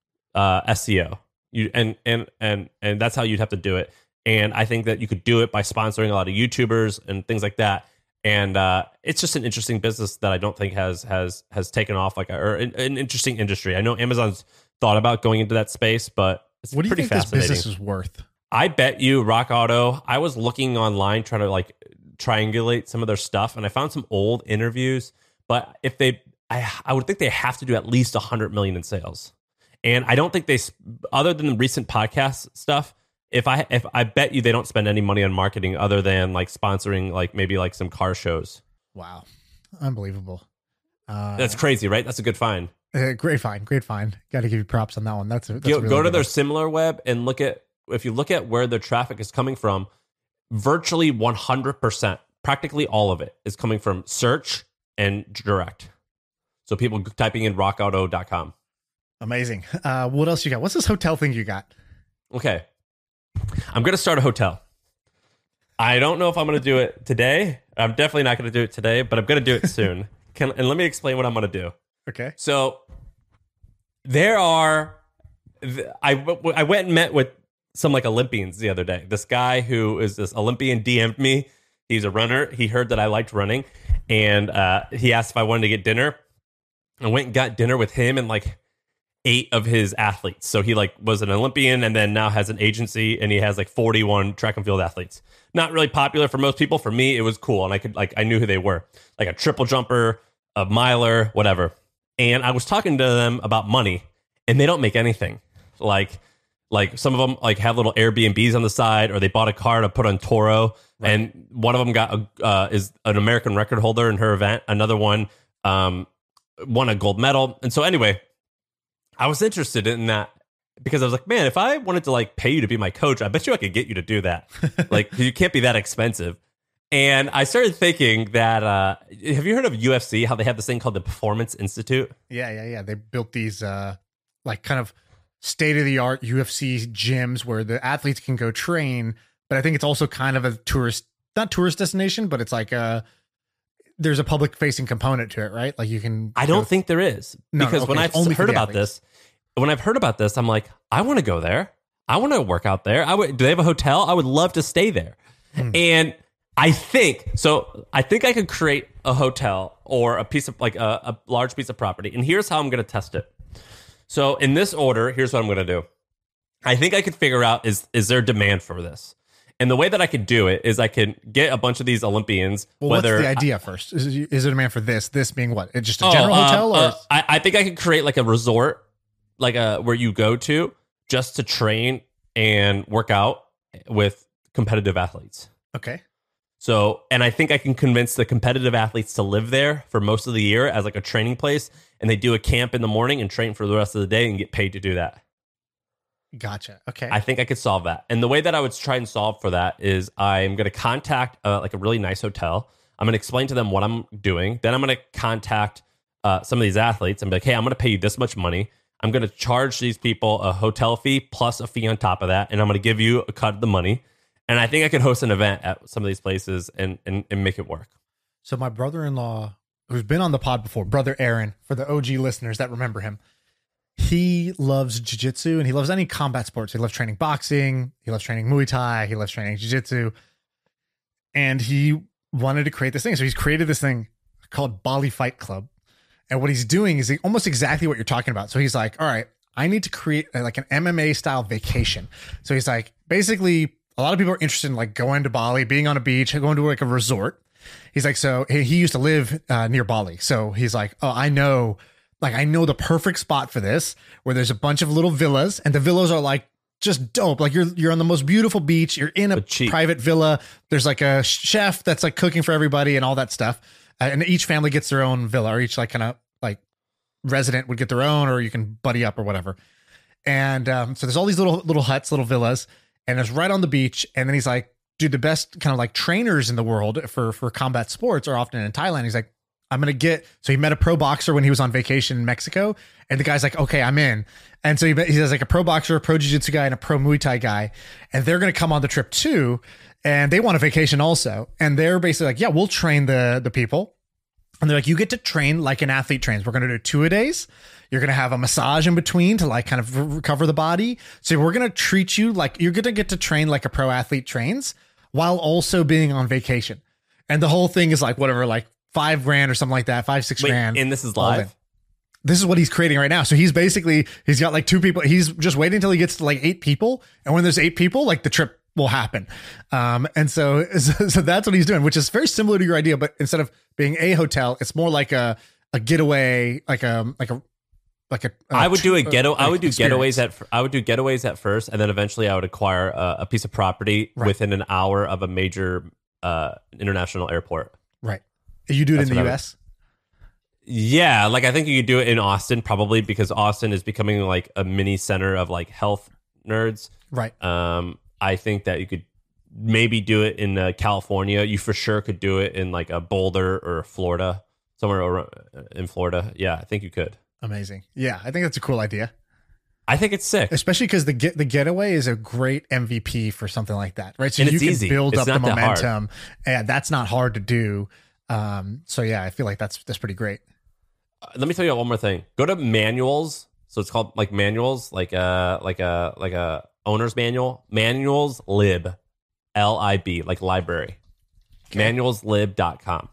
A: uh, S E O. You and and and and that's how you'd have to do it. And I think that you could do it by sponsoring a lot of YouTubers and things like that. And uh, it's just an interesting business that I don't think has has has taken off like a, or an, an interesting industry. I know Amazon's thought about going into that space, but it's
B: What do you
A: pretty
B: think this
A: fascinating.
B: business is worth?
A: I bet you Rock Auto. I was looking online trying to like triangulate some of their stuff, and I found some old interviews. But if they, I, I would think they have to do at least a hundred million in sales. And I don't think they, other than the recent podcast stuff. If I, if I bet you they don't spend any money on marketing other than like sponsoring, like maybe like some car shows.
B: Wow, unbelievable. Uh,
A: That's crazy, right? That's a good find.
B: uh, great find, great find. Got to give you props on that one. That's, a, that's
A: Go,
B: a really
A: go to
B: good
A: their
B: one.
A: similar web and look at, if you look at where their traffic is coming from, virtually one hundred percent, practically all of it is coming from search and direct. So people typing in rock auto dot com.
B: Amazing. Uh, what else you got? What's this hotel thing you got?
A: Okay. I'm going to start a hotel. I don't know if I'm going to do it today. I'm definitely not going to do it today, but I'm going to do it soon. Can, and let me explain what I'm going to do.
B: Okay.
A: So there are, I, I went and met with some like Olympians the other day. This guy who is this Olympian D M'd me. He's a runner. He heard that I liked running, and uh, he asked if I wanted to get dinner. I went and got dinner with him and like eight of his athletes. So he like was an Olympian and then now has an agency, and he has like forty-one track and field athletes. Not really popular for most people. For me, it was cool, and I could like I knew who they were, like a triple jumper, a miler, whatever. And I was talking to them about money, and they don't make anything. Like, like some of them like have little Airbnbs on the side, or they bought a car to put on Toro. Right. And one of them got a, uh, is an American record holder in her event. Another one um, won a gold medal. And so anyway, I was interested in that because I was like, man, if I wanted to like pay you to be my coach, I bet you I could get you to do that. Like, you can't be that expensive. And I started thinking that, uh, have you heard of U F C, how they have this thing called the Performance Institute?
B: Yeah, yeah, yeah. They built these uh, like kind of state of the art U F C gyms where the athletes can go train. But I think it's also kind of a tourist, not tourist destination, but it's like a there's a public facing component to it, right? Like you can.
A: I don't think there is
B: No,
A: because
B: no,
A: when
B: okay,
A: I've
B: it's only for
A: heard
B: the
A: about
B: athletes.
A: this, when I've heard about this, I'm like, I want to go there. I want to work out there. I would. Do they have a hotel? I would love to stay there.
B: Hmm.
A: And I think so. I think I could create a hotel or a piece of like a, a large piece of property. And here's how I'm going to test it. So in this order, here's what I'm going to do. I think I could figure out is is there demand for this? And the way that I could do it is I can get a bunch of these Olympians.
B: Well,
A: whether
B: what's the idea first? Is, it- is there demand for this? This being what? It's just a
A: Oh,
B: general
A: um,
B: hotel, or
A: uh, I, I think I could create like a resort, like a where you go to just to train and work out with competitive athletes.
B: okay,
A: So, and I think I can convince the competitive athletes to live there for most of the year as like a training place, and they do a camp in the morning and train for the rest of the day and get paid to do that.
B: gotcha. Okay,
A: I think I could solve that. And the way that I would try and solve for that is I'm going to contact uh, like a really nice hotel. I'm going to explain to them what I'm doing. Then I'm going to contact uh, some of these athletes and be like, hey, I'm going to pay you this much money. I'm going to charge these people a hotel fee plus a fee on top of that. And I'm going to give you a cut of the money. And I think I could host an event at some of these places and, and, and make it work.
B: so my brother-in-law, who's been on the pod before, brother Aaron, for the O G listeners that remember him, he loves jiu-jitsu and he loves any combat sports. He loves training boxing. He loves training Muay Thai. He loves training jiu-jitsu. And he wanted to create this thing. So he's created this thing called Bali Fight Club. And what he's doing is almost exactly what you're talking about. So he's like, all right, I need to create a, like an M M A style vacation. So he's like, basically, a lot of people are interested in like going to Bali, being on a beach, going to like a resort. He's like, so he, he used to live uh, near Bali. So he's like, oh, I know, like, I know the perfect spot for this, where there's a bunch of little villas, and the villas are like just dope. Like you're, you're on the most beautiful beach. You're in a
A: But cheap.
B: private villa. There's like a chef that's like cooking for everybody and all that stuff. Uh, and each family gets their own villa, or each like kind of like resident would get their own, or you can buddy up or whatever. And um, so there's all these little, little huts, little villas, and it's right on the beach. And then he's like, dude, the best kind of like trainers in the world for, for combat sports are often in Thailand. He's like, I'm going to get, so he met a pro boxer when he was on vacation in Mexico, and the guy's like, okay, I'm in. And so he, he has like a pro boxer, a pro jiu-jitsu guy, and a pro Muay Thai guy. And they're going to come on the trip too. And they want a vacation also. And they're basically like, yeah, we'll train the, the people. And they're like, you get to train like an athlete trains. We're going to do two a days. You're going to have a massage in between to like kind of re- recover the body. So we're going to treat you like you're going to get to train like a pro athlete trains while also being on vacation. And the whole thing is like whatever, like five grand or something like that, five, six
A: Wait,
B: grand.
A: and this is
B: all in.
A: live?
B: This is what he's creating right now. So he's basically, he's got like two people. He's just waiting until he gets to like eight people. And when there's eight people, like the trip will happen. Um, and so, so that's what he's doing, which is very similar to your idea, but instead of being a hotel, it's more like a, a getaway, like a, like a, like a, a
A: I would do a
B: tr-
A: ghetto. I
B: like
A: would do
B: experience.
A: getaways at. I would do getaways at first, and then eventually I would acquire a, a piece of property
B: Right.
A: within an hour of a major uh, international airport.
B: Right. You do it
A: That's
B: in the
A: what I
B: U
A: would-
B: S.
A: Yeah, like I think you could do it in Austin probably because Austin is becoming like a mini center of like health nerds.
B: Right.
A: Um, I think that you could maybe do it in uh, California. You for sure could do it in like a Boulder or Florida, somewhere around, in Florida. Yeah, I think you could.
B: Amazing. Yeah. I think that's a cool idea,
A: I think it's sick.
B: especially because the get the getaway is a great M V P for something like that. Right. So
A: And
B: you
A: it's
B: can
A: easy.
B: build
A: It's
B: up the
A: not that hard.
B: momentum, and that's not hard to do. Um, so yeah, I feel like that's, that's pretty great.
A: Let me tell you one more thing. Go to manuals. So it's called like manuals, like a like a like a owner's manual. Manuals lib, L I B, like library. manuals lib dot com.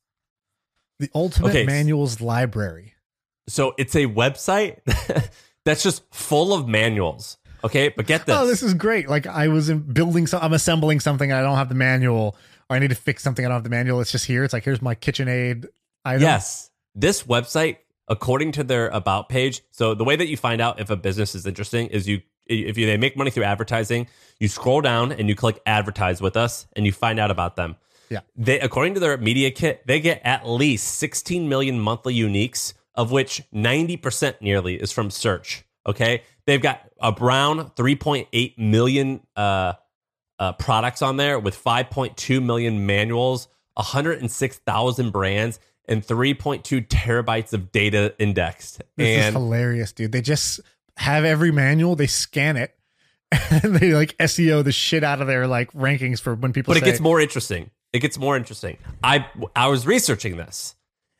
B: The Ultimate
A: Okay.
B: Manuals Library.
A: So it's a website that's just full of manuals. Okay, but get this.
B: Oh, this is great. Like I was in building some, I'm assembling something. I don't have the manual, or I need to fix something. I don't have the manual. It's just here. It's like, here's my KitchenAid item.
A: Yes. This website, according to their about page, so the way that you find out if a business is interesting is you if you, they make money through advertising, you scroll down and you click advertise with us and you find out about them.
B: Yeah.
A: They according to their media kit, they get at least sixteen million monthly uniques, of which ninety percent nearly is from search. Okay. They've got around three point eight million uh, uh, products on there with five point two million manuals, one hundred six thousand brands, and three point two terabytes of data indexed.
B: This is
A: And
B: hilarious, dude. They just have every manual, they scan it, and they like S E O the shit out of their like rankings for when people
A: but
B: say,
A: it gets more interesting. It gets more interesting. I I was researching this.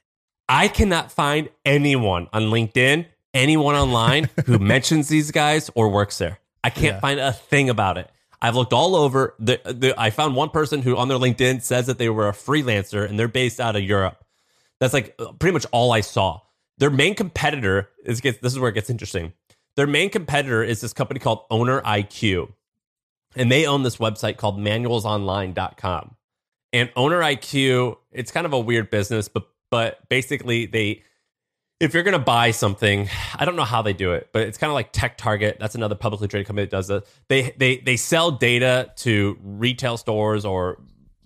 A: I cannot find anyone on LinkedIn, anyone online who mentions these guys or works there. I can't
B: Yeah.
A: find a thing about it. I've looked all over. The, the, I found one person who on their LinkedIn says that they were a freelancer and they're based out of Europe. That's like pretty much all I saw. Their main competitor is gets, this is where it gets interesting. Their main competitor is this company called Owner I Q, and they own this website called manuals online dot com. And Owner I Q, it's kind of a weird business, but but basically they, if you're going to buy something, I don't know how they do it, but it's kind of like TechTarget. That's another publicly traded company that does it. They they they sell data to retail stores or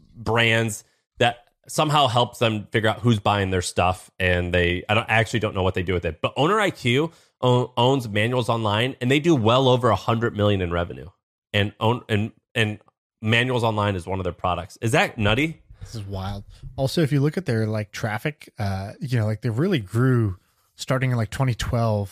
A: brands that somehow helps them figure out who's buying their stuff. And they, I don't I actually don't know what they do with it. But Owner I Q own, owns Manuals Online, and they do well over a hundred million in revenue. And own and and Manuals Online is one of their products. Is that nutty?
B: This is wild. Also, if you look at their like traffic, uh, you know, like they really grew starting in like twenty twelve.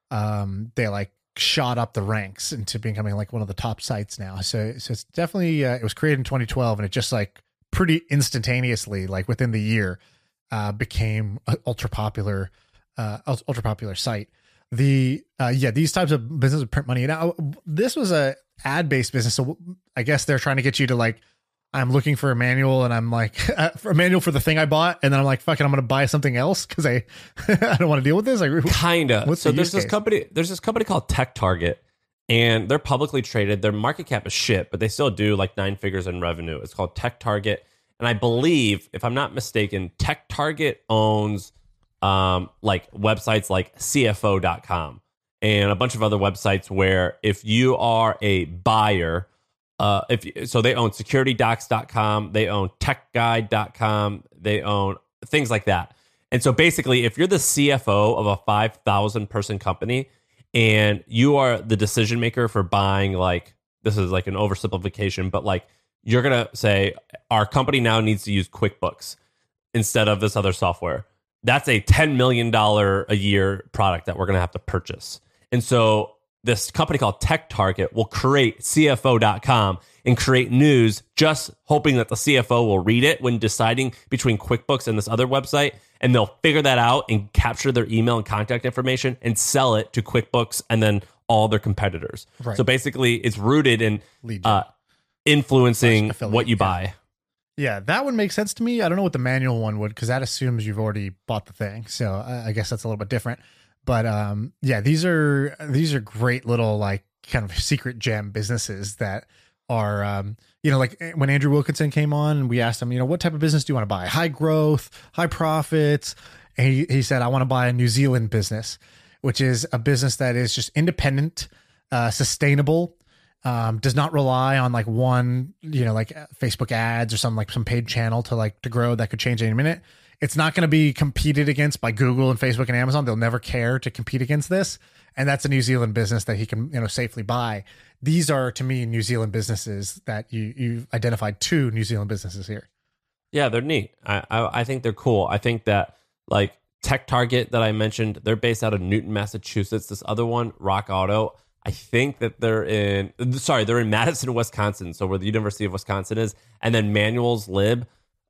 B: Um, they like shot up the ranks into becoming like one of the top sites now. So, so it's definitely, uh, it was created in twenty twelve, and it just like pretty instantaneously, like within the year, uh, became an ultra popular, uh, ultra popular site. The, uh, yeah, these types of businesses print money. Now, this was a ad based business. So I guess they're trying to get you to like, I'm looking for a manual, and I'm like, for a manual for the thing I bought, and then I'm like, fuck it, I'm going to buy something else because I, I don't want to deal with this. Like,
A: Kinda.
B: what's
A: So
B: the
A: there's
B: use
A: this
B: case?
A: company. There's this company called TechTarget, and they're publicly traded. Their market cap is shit, but they still do like nine figures in revenue. It's called TechTarget, and I believe, if I'm not mistaken, TechTarget owns um, like websites like C F O dot com and a bunch of other websites where if you are a buyer. Uh, if you, so they own security docs dot com, they own tech guide dot com, they own things like that. And so basically, if you're the C F O of a five thousand person company and you are the decision maker for buying, like, this is like an oversimplification, but like you're going to say, our company now needs to use QuickBooks instead of this other software. That's a ten million dollars a year product that we're going to have to purchase. And so this company called TechTarget will create C F O dot com and create news, just hoping that the C F O will read it when deciding between QuickBooks and this other website. And they'll figure that out and capture their email and contact information and sell it to QuickBooks and then all their competitors.
B: Right.
A: So basically, it's rooted in
B: Lead
A: uh, influencing
B: Slash affiliate,
A: what you
B: yeah.
A: buy.
B: Yeah, that would make sense to me. I don't know what the manual one would, because that assumes you've already bought the thing. So I, I guess that's a little bit different. But um, yeah, these are these are great little like kind of secret gem businesses that are um, you know, like when Andrew Wilkinson came on, we asked him, you know, what type of business do you want to buy? High growth, high profits. And he he said, I want to buy a New Zealand business, which is a business that is just independent, uh, sustainable. Um, does not rely on like one, you know, like Facebook ads or some like some paid channel to like to grow that could change any minute. It's not going to be competed against by Google and Facebook and Amazon. They'll never care to compete against this. And that's a New Zealand business that he can, you know, safely buy. These are, to me, New Zealand businesses that you, you've identified two New Zealand businesses here.
A: Yeah, they're neat. I, I I think they're cool. I think that like TechTarget that I mentioned, they're based out of Newton, Massachusetts. This other one, Rock Auto, I think that they're in, sorry, they're in Madison, Wisconsin. So where the University of Wisconsin is. And then Manuals Lib,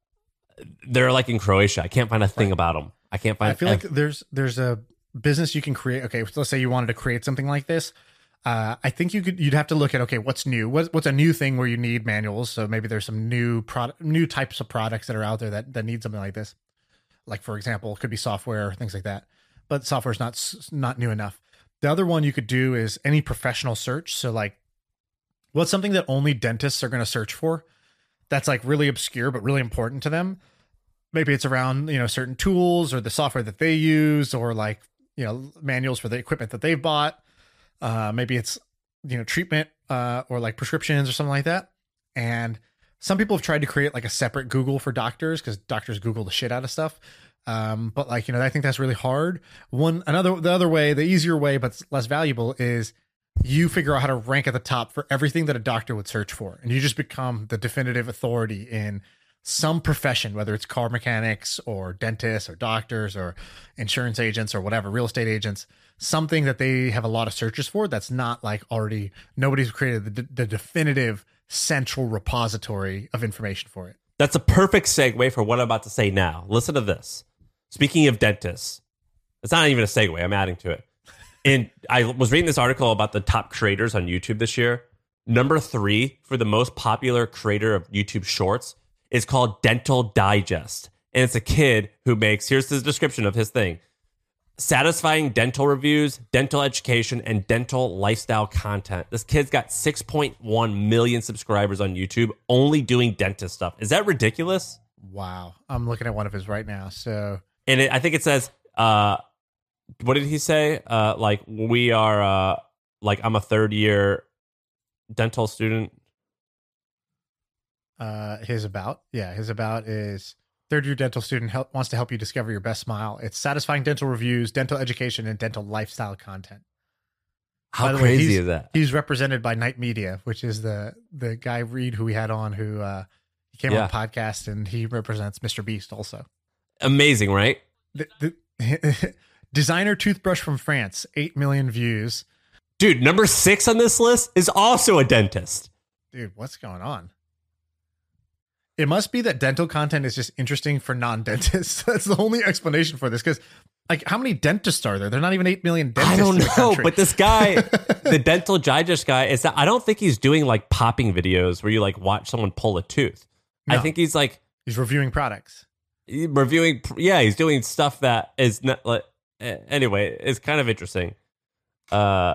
A: they're like in Croatia. I can't find a thing about them. I can't find.
B: I feel like there's there's a business you can create. Okay, so let's say you wanted to create something like this. Uh, I think you could you'd have to look at, okay, what's new? What's what's a new thing where you need manuals? So maybe there's some new product, new types of products that are out there that that need something like this. Like for example, it could be software, things like that. But software's not s- not new enough. The other one you could do is any professional search. So like, what's something that only dentists are going to search for? That's like really obscure but really important to them. Maybe it's around, you know, certain tools or the software that they use, or like, you know, manuals for the equipment that they've bought. Uh, maybe it's, you know, treatment uh, or like prescriptions or something like that. And some people have tried to create like a separate Google for doctors, because doctors Google the shit out of stuff. Um, but like, you know, I think that's really hard. One, another, the other way, the easier way, but less valuable, is you figure out how to rank at the top for everything that a doctor would search for. And you just become the definitive authority in some profession, whether it's car mechanics or dentists or doctors or insurance agents or whatever, real estate agents, something that they have a lot of searches for. That's not like already, nobody's created the, the definitive central repository of information for it.
A: That's a perfect segue for what I'm about to say now. Listen to this. Speaking of dentists, it's not even a segue. I'm adding to it. And I was reading this article about the top creators on YouTube this year. Number three for the most popular creator of YouTube Shorts is called Dental Digest. And it's a kid who makes, here's the description of his thing: satisfying dental reviews, dental education, and dental lifestyle content. This kid's got six point one million subscribers on YouTube only doing dentist stuff. Is that ridiculous?
B: Wow. I'm looking at one of his right now. So,
A: and it, I think it says, uh, what did he say? Uh, like, we are, uh, like, I'm a third year dental student.
B: Uh, his about, yeah, his about is third year dental student help, wants to help you discover your best smile. It's satisfying dental reviews, dental education, and dental lifestyle content.
A: How
B: By the
A: crazy
B: way, he's,
A: is that?
B: He's represented by Night Media, which is the the guy Reed who we had on, who uh, he came
A: Yeah.
B: on the podcast, and he represents Mister Beast also.
A: Amazing, right?
B: The, the, designer toothbrush from France, eight million views.
A: Dude, number six on this list is also a dentist.
B: Dude, what's going on? It must be that dental content is just interesting for non-dentists. That's the only explanation for this. Because, like, how many dentists are there? They're not even eight million dentists.
A: I don't
B: in the
A: know,
B: country.
A: but this guy, the Dental Digest guy, is that I don't think he's doing like popping videos where you like watch someone pull a tooth. I
B: No.
A: think he's like
B: He's reviewing products.
A: reviewing. Yeah, he's doing stuff that is not like. Anyway, it's kind of interesting. Uh,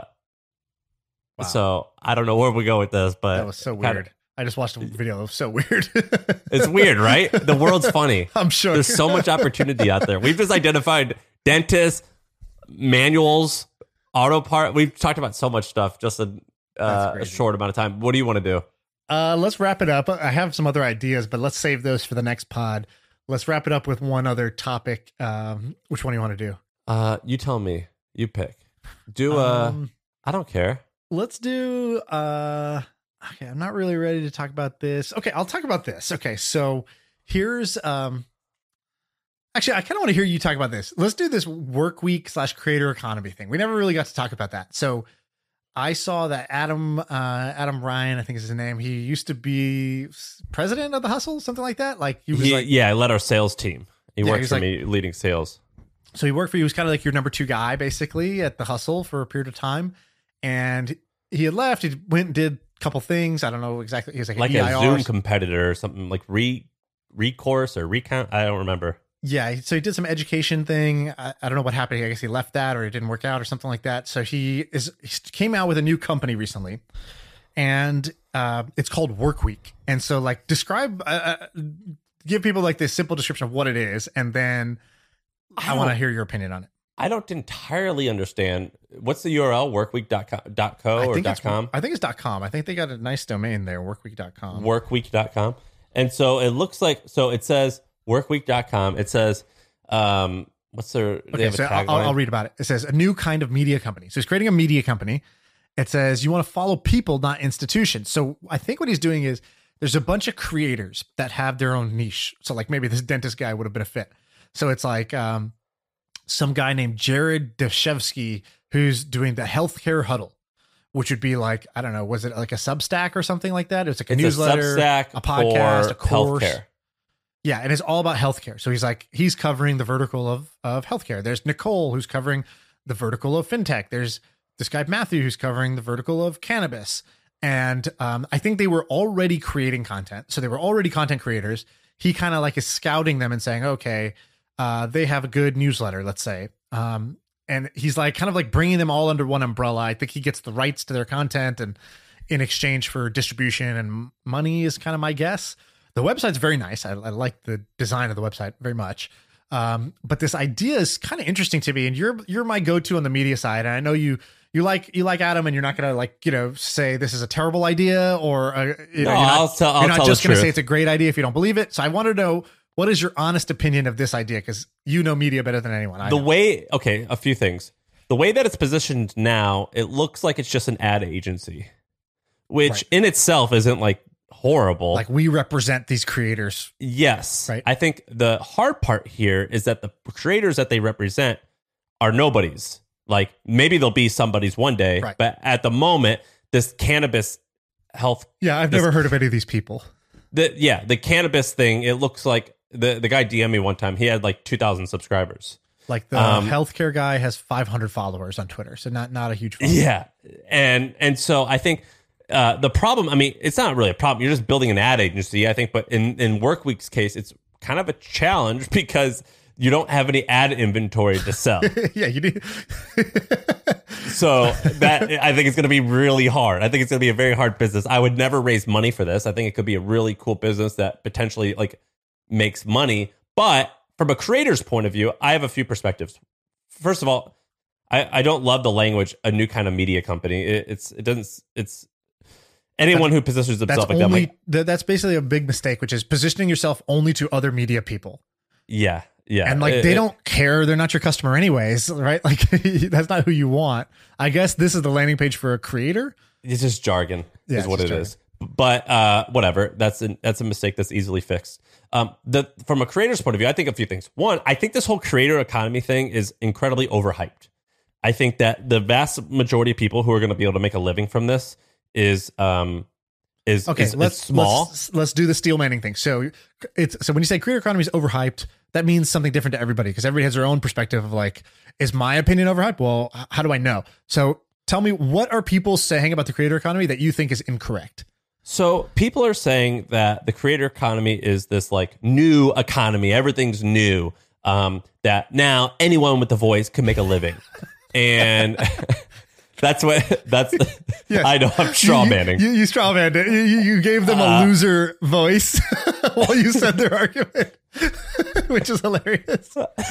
B: Wow.
A: so I don't know where we go with this, but
B: That was so
A: kinda-
B: weird. I just watched a video. It was so weird.
A: It's weird, right? The world's funny.
B: I'm sure.
A: There's so much opportunity out there. We've just identified dentists, manuals, auto part. We've talked about so much stuff just in
B: That's
A: uh, a
B: crazy.
A: short amount of time. What do you want to do?
B: Uh, let's wrap it up. I have some other ideas, but let's save those for the next pod. Let's wrap it up with one other topic. Um, which one do you want to do?
A: Uh, you tell me. You pick. Do uh,
B: Um,
A: I don't care.
B: let's do. Uh, okay, I'm not really ready to talk about this. Okay, I'll talk about this. Okay, so here's. Um, actually, I kind of want to hear you talk about this. Let's do this work week slash creator economy thing. We never really got to talk about that. So I saw that Adam uh, Adam Ryan, I think is his name. He used to be president of the Hustle, something like that. Like he was
A: He,
B: like,
A: yeah, I led our sales team. He
B: Yeah,
A: works
B: he's
A: for
B: like-
A: me leading sales.
B: so he worked for you. He was kind of like your number two guy, basically, at the Hustle for a period of time. And he had left. He went and did a couple things. I don't know exactly. He was like,
A: Like
B: an E I R.
A: a Zoom competitor or something like re recourse or recount. I don't remember.
B: Yeah, so he did some education thing. I, I don't know what happened. I guess he left that, or it didn't work out, or something like that. So he is he came out with a new company recently, and uh, it's called Workweek. And so, like, describe, uh, uh, give people like this simple description of what it is, and then I,
A: I
B: want to
A: don't-
B: hear your opinion on it.
A: I don't entirely understand. What's the U R L? workweek dot co dot co
B: I
A: or
B: think
A: dot
B: it's,
A: com?
B: I think it's .com. I think they got a nice domain there, workweek dot com.
A: workweek dot com. And so it looks like, so it says workweek dot com. It says, um, what's their, they
B: Okay,
A: have a
B: so I'll,
A: tagline.
B: I'll read about it. It says a new kind of media company. So he's creating a media company. It says you want to follow people, not institutions. So I think what he's doing is there's a bunch of creators that have their own niche. So like maybe this dentist guy would have been a fit. So it's like um, some guy named Jared Deshevsky who's doing the healthcare huddle, which would be like, I don't know, was it like a Substack or something like that? It's like a
A: It's
B: newsletter,
A: a, Substack
B: a podcast,
A: for
B: a course.
A: healthcare.
B: Yeah, and it's all about healthcare. So he's like, he's covering the vertical of of healthcare. There's Nicole who's covering the vertical of fintech. There's this guy Matthew who's covering the vertical of cannabis. And um, I think they were already creating content. So they were already content creators. He kind of like is scouting them and saying, okay, uh, they have a good newsletter, let's say. Um, and he's like kind of like bringing them all under one umbrella. I think he gets the rights to their content and in exchange for distribution and money is kind of my guess. The website's very nice. I, I like the design of the website very much. Um, but this idea is kind of interesting to me. And you're you're my go-to on the media side. And I know you you like you like Adam, and you're not gonna like you know say this is a terrible idea or uh, you know,
A: No,
B: you're not,
A: I'll tell- I'll
B: you're not
A: tell
B: just
A: the
B: gonna
A: truth.
B: say it's a great idea if you don't believe it. So I want to know, what is your honest opinion of this idea? Because you know media better than anyone. I
A: The
B: know.
A: way, okay, a few things. The way that it's positioned now, it looks like it's just an ad agency, which
B: Right.
A: in itself isn't like horrible.
B: Like we represent these creators.
A: Yes.
B: Right.
A: I think the hard part here is that the creators that they represent are nobodies. Like maybe they'll be somebody's one day,
B: Right.
A: but at the moment, this cannabis health,
B: Yeah, I've
A: This-
B: never heard of any of these people.
A: the yeah, the cannabis thing, it looks like the, the guy D M'd me one time. He had like two thousand subscribers.
B: Like the
A: Um,
B: healthcare guy has five hundred followers on Twitter, so not not a huge following.
A: Yeah. And and so I think uh, the problem, I mean, it's not really a problem. You're just building an ad agency, I think. But in, in Workweek's case, it's kind of a challenge because you don't have any ad inventory to sell.
B: Yeah, you do.
A: So that I think it's going to be really hard. I think it's going to be a very hard business. I would never raise money for this. I think it could be a really cool business that potentially like makes money. But from a creator's point of view, I have a few perspectives. First of all, I, I don't love the language, a new kind of media company. It, it's it doesn't it's anyone who positions themselves
B: That's
A: like
B: only
A: that. Like,
B: th- that's basically a big mistake, which is positioning yourself only to other media people.
A: yeah, yeah,
B: And like
A: It-
B: they
A: it-
B: don't care, they're not your customer anyways, right? Like that's not who you want. I guess this is the landing page for a creator.
A: It's just jargon,
B: Yeah,
A: is
B: it's
A: what
B: just
A: it is. But uh, whatever, that's an, that's a mistake that's easily fixed. Um, the from a creator's point of view, I think a few things. One, I think this whole creator economy thing is incredibly overhyped. I think that the vast majority of people who are going to be able to make a living from this is um is
B: Okay,
A: is, is
B: let's
A: small.
B: Let's, let's do the Steel Manning thing. So it's so when you say creator economy is overhyped, that means something different to everybody because everybody has their own perspective of like, is my opinion overhyped? Well, h- how do I know? So tell me, what are people saying about the creator economy that you think is incorrect?
A: So people are saying that the creator economy is this like new economy. Everything's new. Um, that now anyone with a voice can make a living, and that's what that's.
B: Yes.
A: I know I'm straw manning.
B: You, you, you straw manned it. You, you you gave them a
A: Uh,
B: loser voice while you said their argument, which is hilarious.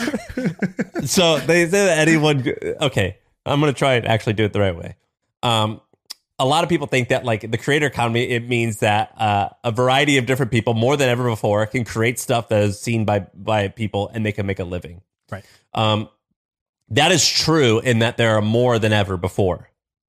A: So they say that anyone. Okay, I'm gonna try and actually do it the right way. Um, a lot of people think that like the creator economy, it means that uh, a variety of different people, more than ever before, can create stuff that is seen by by people and they can make a living.
B: Right.
A: Um, that is true in that there are more than ever before.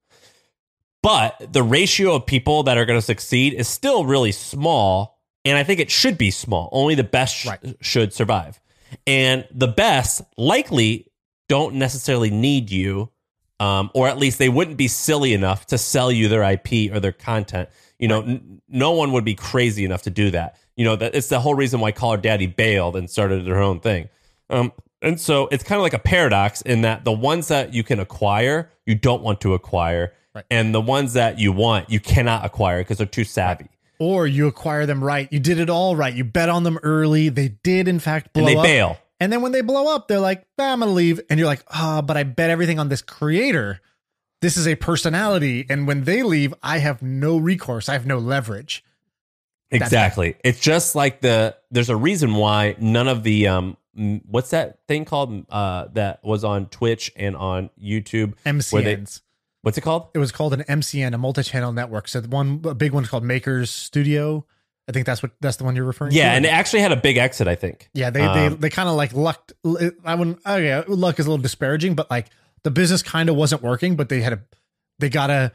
A: But the ratio of people that are going to succeed is still really small. And I think it should be small. Only the best sh-
B: Right.
A: should survive. And the best likely don't necessarily need you, um, or at least they wouldn't be silly enough to sell you their I P or their content. You know, n- no one would be crazy enough to do that. You know, that it's the whole reason why Call Her Daddy bailed and started their own thing. Um, and so it's kind of like a paradox in that the ones that you can acquire, you don't want to acquire.
B: Right.
A: And the ones that you want, you cannot acquire because they're too savvy.
B: Or you acquire them right. You did it all right. You bet on them early. They did, in fact, blow
A: And they
B: up.
A: bail.
B: And then when they blow up, they're like, ah, I'm going to leave. And you're like, ah, oh, but I bet everything on this creator. This is a personality. And when they leave, I have no recourse. I have no leverage.
A: Exactly. It's just like the, there's a reason why none of the, um, m- what's that thing called uh, that was on Twitch and on YouTube?
B: M C Ns.
A: Where they- What's it called?
B: It was called an M C N, a multi-channel network. So the one, a big one's called Makers Studio. I think that's what that's the one you're referring
A: Yeah,
B: to.
A: and it actually had a big exit, I think.
B: yeah, they
A: Um,
B: they they kind of like lucked. I wouldn't. Oh yeah, luck is a little disparaging, but like the business kind of wasn't working, but they had a they got a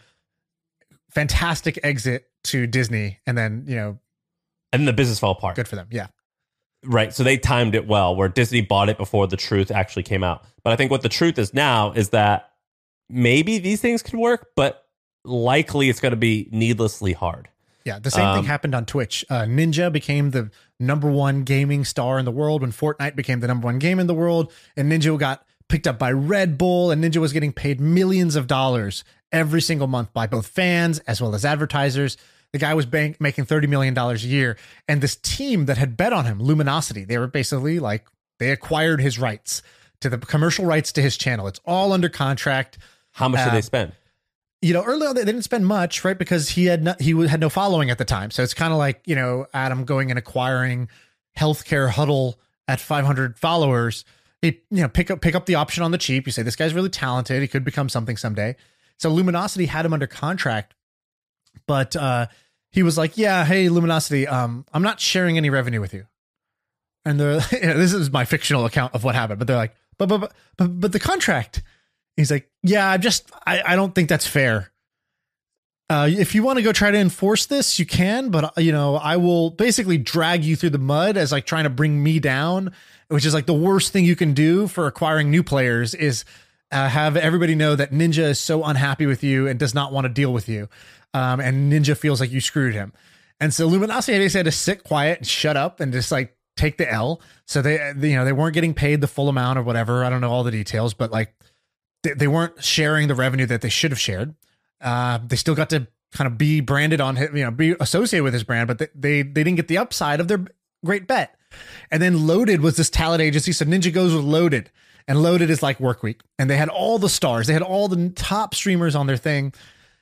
B: fantastic exit to Disney, and then you know,
A: And the business fell apart.
B: good for them. Yeah,
A: Right. So they timed it well, where Disney bought it before the truth actually came out. But I think what the truth is now is that maybe these things could work, but likely it's going to be needlessly hard.
B: yeah. The same
A: Um,
B: thing happened on Twitch. Uh, Ninja became the number one gaming star in the world when Fortnite became the number one game in the world, and Ninja got picked up by Red Bull, and Ninja was getting paid millions of dollars every single month by both fans as well as advertisers. The guy was bank, making thirty million dollars a year. And this team that had bet on him, Luminosity, they were basically like, they acquired his rights to the commercial rights to his channel. It's all under contract.
A: How much did
B: Um,
A: they spend?
B: You know, early on, they didn't spend much, right? Because he had not, he had no following at the time. So it's kind of like, you know, Adam going and acquiring Healthcare Huddle at five hundred followers. He, you know, pick up, pick up the option on the cheap. You say, this guy's really talented. He could become something someday. So Luminosity had him under contract, but uh, he was like, yeah, hey, Luminosity, um, I'm not sharing any revenue with you. And they're, you know, this is my fictional account of what happened, but they're like, but, but, but, but, but the contract. He's like, yeah, I just, I, I don't think that's fair. Uh, if you want to go try to enforce this, you can, but uh, you know, I will basically drag you through the mud as like trying to bring me down, which is like the worst thing you can do for acquiring new players is uh, have everybody know that Ninja is so unhappy with you and does not want to deal with you. Um, and Ninja feels like you screwed him. And so Luminosity basically had to sit quiet and shut up and just like take the L. So they, you know, they weren't getting paid the full amount or whatever. I don't know all the details, but like they, they weren't sharing the revenue that they should have shared. Uh, they still got to kind of be branded on him, you know, be associated with his brand, but they, they, they didn't get the upside of their great bet. And then Loaded was this talent agency. So Ninja goes with Loaded, and Loaded is like Workweek. And they had all the stars. They had all the top streamers on their thing.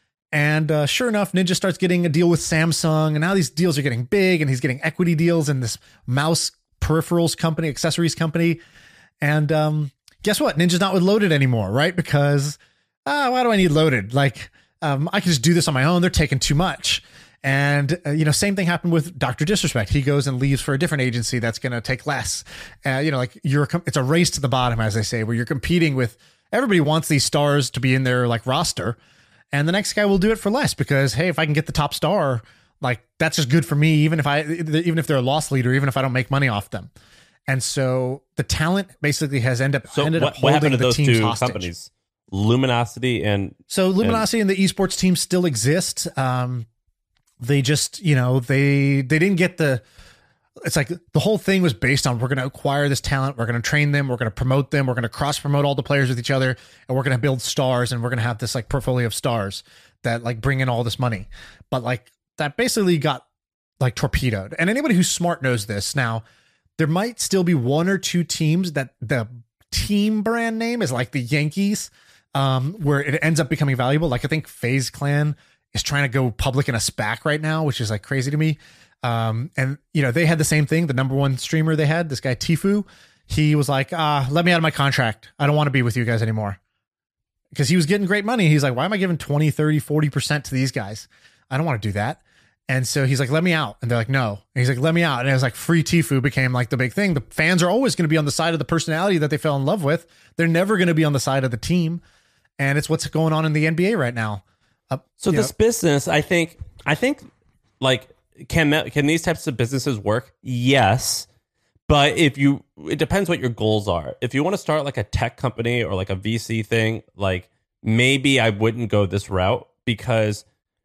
B: And uh, sure enough, Ninja starts getting a deal with Samsung, and now these deals are getting big, and he's getting equity deals in this mouse peripherals company, accessories company. And um, guess what? Ninja's not with Loaded anymore, right? Because ah, why do I need Loaded? Like, um, I can just do this on my own. They're taking too much. And, uh, you know, same thing happened with Doctor Disrespect. He goes and leaves for a different agency that's going to take less. Uh, you know, like you're, it's a race to the bottom, as they say, where you're competing with, everybody wants these stars to be in their like roster. And the next guy will do it for less because, hey, if I can get the top star, like that's just good for me, even if I, even if they're a loss leader, even if I don't make money off them. And so the talent basically has ended up,
A: So
B: ended
A: what,
B: up
A: what
B: holding
A: happened to
B: the
A: those
B: team's
A: two
B: hostage.
A: companies? Luminosity and
B: So Luminosity and, and the esports team still exist. Um, they just, you know, they they didn't get the. It's like the whole thing was based on we're going to acquire this talent, we're going to train them, we're going to promote them, we're going to cross promote all the players with each other, and we're going to build stars, and we're going to have this like portfolio of stars that like bring in all this money. But like that basically got like torpedoed. And anybody who's smart knows this. Now, there might still be one or two teams that the team brand name is like the Yankees, um, where it ends up becoming valuable. Like I think FaZe Clan is trying to go public in a SPAC right now, which is like crazy to me. Um, and you know, they had the same thing. The number one streamer they had, this guy Tfue, he was like, ah, let me out of my contract. I don't want to be with you guys anymore. Because he was getting great money. He's like, why am I giving twenty, thirty, forty percent to these guys? I don't want to do that. And so he's like, let me out. And they're like, no. And he's like, let me out. And it was like free Tfue became like the big thing. The fans are always going to be on the side of the personality that they fell in love with. They're never going to be on the side of the team. And it's what's going on in the N B A right now. Uh,
A: so this
B: know.
A: business, I think, I think like, can that, can these types of businesses work? Yes. But if you, it depends what your goals are. If you want to start like a tech company or like a V C thing, like maybe I wouldn't go this route because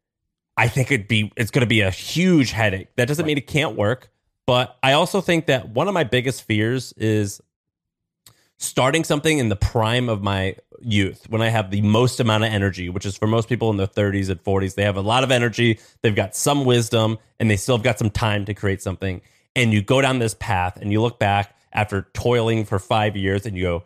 A: I think it'd be, it's going to be a huge headache. That doesn't mean it can't work. But I also think that one of my biggest fears is starting something in the prime of my youth when I have the most amount of energy, which is for most people in their thirties and forties. They have a lot of energy. They've got some wisdom and they still have got some time to create something. And you go down this path and you look back after toiling for five years and you go,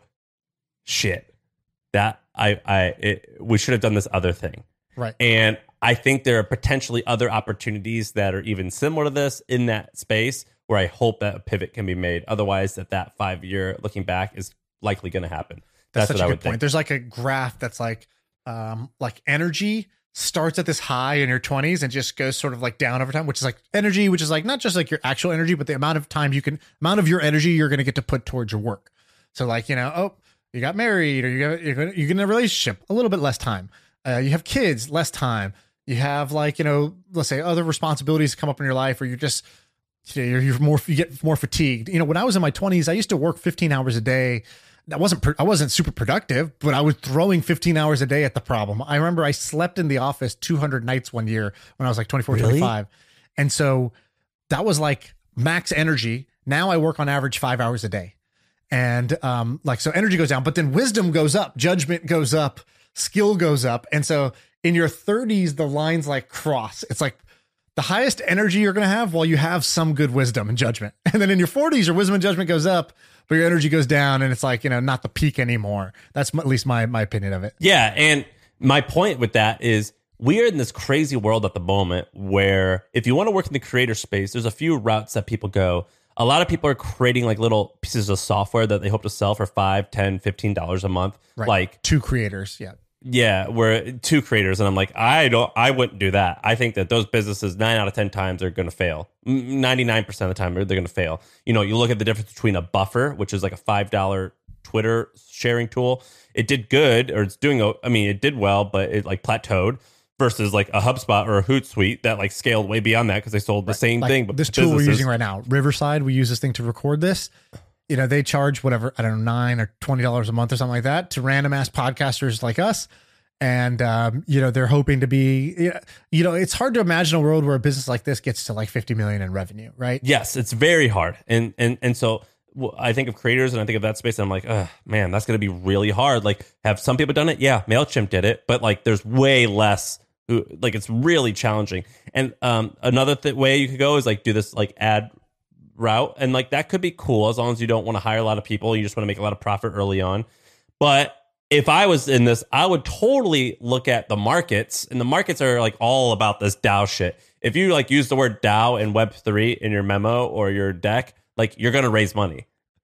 A: shit, that I, I, it, we should have done this other thing.
B: Right.
A: And I think there are potentially other opportunities that are even similar to this in that space where I hope that a pivot can be made. Otherwise, that that five year looking back is likely going to happen.
B: That's,
A: That's
B: such
A: what
B: a
A: I
B: good
A: would
B: point.
A: think.
B: There's like a graph that's like, um, like energy starts at this high in your twenties and just goes sort of like down over time, which is like energy, which is like not just like your actual energy, but the amount of time you can, amount of your energy you're going to get to put towards your work. So like, you know, oh, you got married or you got, you're going to, you're in a relationship, a little bit less time. Uh, you have kids, less time. You have like, you know, let's say other responsibilities come up in your life, or you're just, you know, you're, you're more, you get more fatigued. You know, when I was in my twenties, I used to work fifteen hours a day. That wasn't, I wasn't super productive, but I was throwing fifteen hours a day at the problem. I remember I slept in the office two hundred nights one year when I was like twenty-four,
A: Really?
B: twenty-five. And so that was like max energy. Now I work on average five hours a day. And um, like, so energy goes down, but then wisdom goes up, judgment goes up, skill goes up. And so in your thirties, the lines like cross. It's like the highest energy you're going to have while you have some good wisdom and judgment. And then in your forties, your wisdom and judgment goes up, but your energy goes down, and it's like, you know, not the peak anymore. That's at least my my opinion of it.
A: Yeah. And my point with that is we are in this crazy world at the moment where if you want to work in the creator space, there's a few routes that people go. A lot of people are creating like little pieces of software that they hope to sell for five, ten, fifteen dollars a month.
B: Right.
A: Like
B: two creators. Yeah.
A: Yeah, we're two creators, and I'm like, I don't, I wouldn't do that. I think that those businesses, nine out of ten times, are going to fail. ninety-nine percent of the time, they're going to fail. You know, you look at the difference between a Buffer, which is like a five dollar Twitter sharing tool. It did good, or it's doing, I mean, it did well, but it like plateaued. Versus like a HubSpot or a Hootsuite that like scaled way beyond that because they sold the same
B: Like
A: thing. But
B: this tool we're
A: businesses-
B: using right now, Riverside, we use this thing to record this. You know, they charge whatever, I don't know, nine or twenty dollars a month or something like that to random ass podcasters like us. And, um, you know, they're hoping to be, you know, it's hard to imagine a world where a business like this gets to like fifty million in revenue, right?
A: Yes, it's very hard. And and and so well, I think of creators and I think of that space and I'm like, oh, man, that's going to be really hard. Like, have some people done it? Yeah, MailChimp did it, but like there's way less, like it's really challenging. And um, another th- way you could go is like do this like ad route. And like that could be cool as long as you don't want to hire a lot of people. You just want to make a lot of profit early on. But if I was in this, I would totally look at the markets, and the markets are like all about this DAO shit. If you like use the word DAO and Web three in your memo or your deck, like you're going to raise money,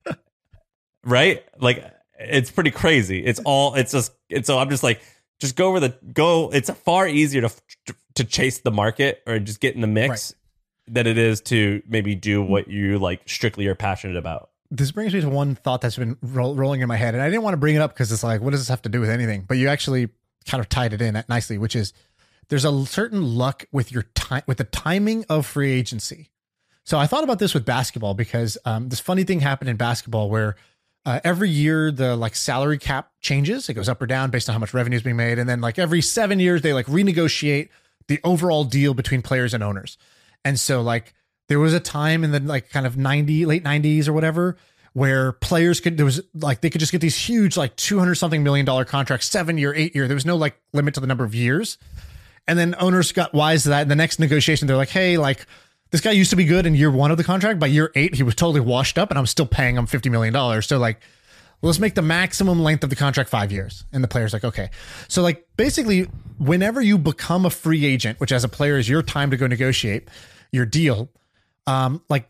A: right? Like it's pretty crazy. It's all, it's just, it's so I'm just like, just go over the go. It's far easier to, to chase the market or just get in the mix right. than it is to maybe do what you like strictly are passionate about.
B: This brings me to one thought that's been ro- rolling in my head, and I didn't want to bring it up because it's like, what does this have to do with anything? But you actually kind of tied it in nicely, which is there's a certain luck with your time, with the timing of free agency. So I thought about this with basketball because um, this funny thing happened in basketball where uh, every year the like salary cap changes, it goes up or down based on how much revenue is being made, and then like every seven years they like renegotiate the overall deal between players and owners, and so like. There was a time in the like kind of ninety late nineties or whatever where players could there was like they could just get these huge like two hundred something million dollar contracts, seven year, eight year. There was no like limit to the number of years. And then owners got wise to that. In the next negotiation, they're like, hey, like this guy used to be good in year one of the contract. By year eight, he was totally washed up and I'm still paying him fifty million dollars. So like, let's make the maximum length of the contract five years. And the player's like, okay. So like basically whenever you become a free agent, which as a player is your time to go negotiate your deal, Um, like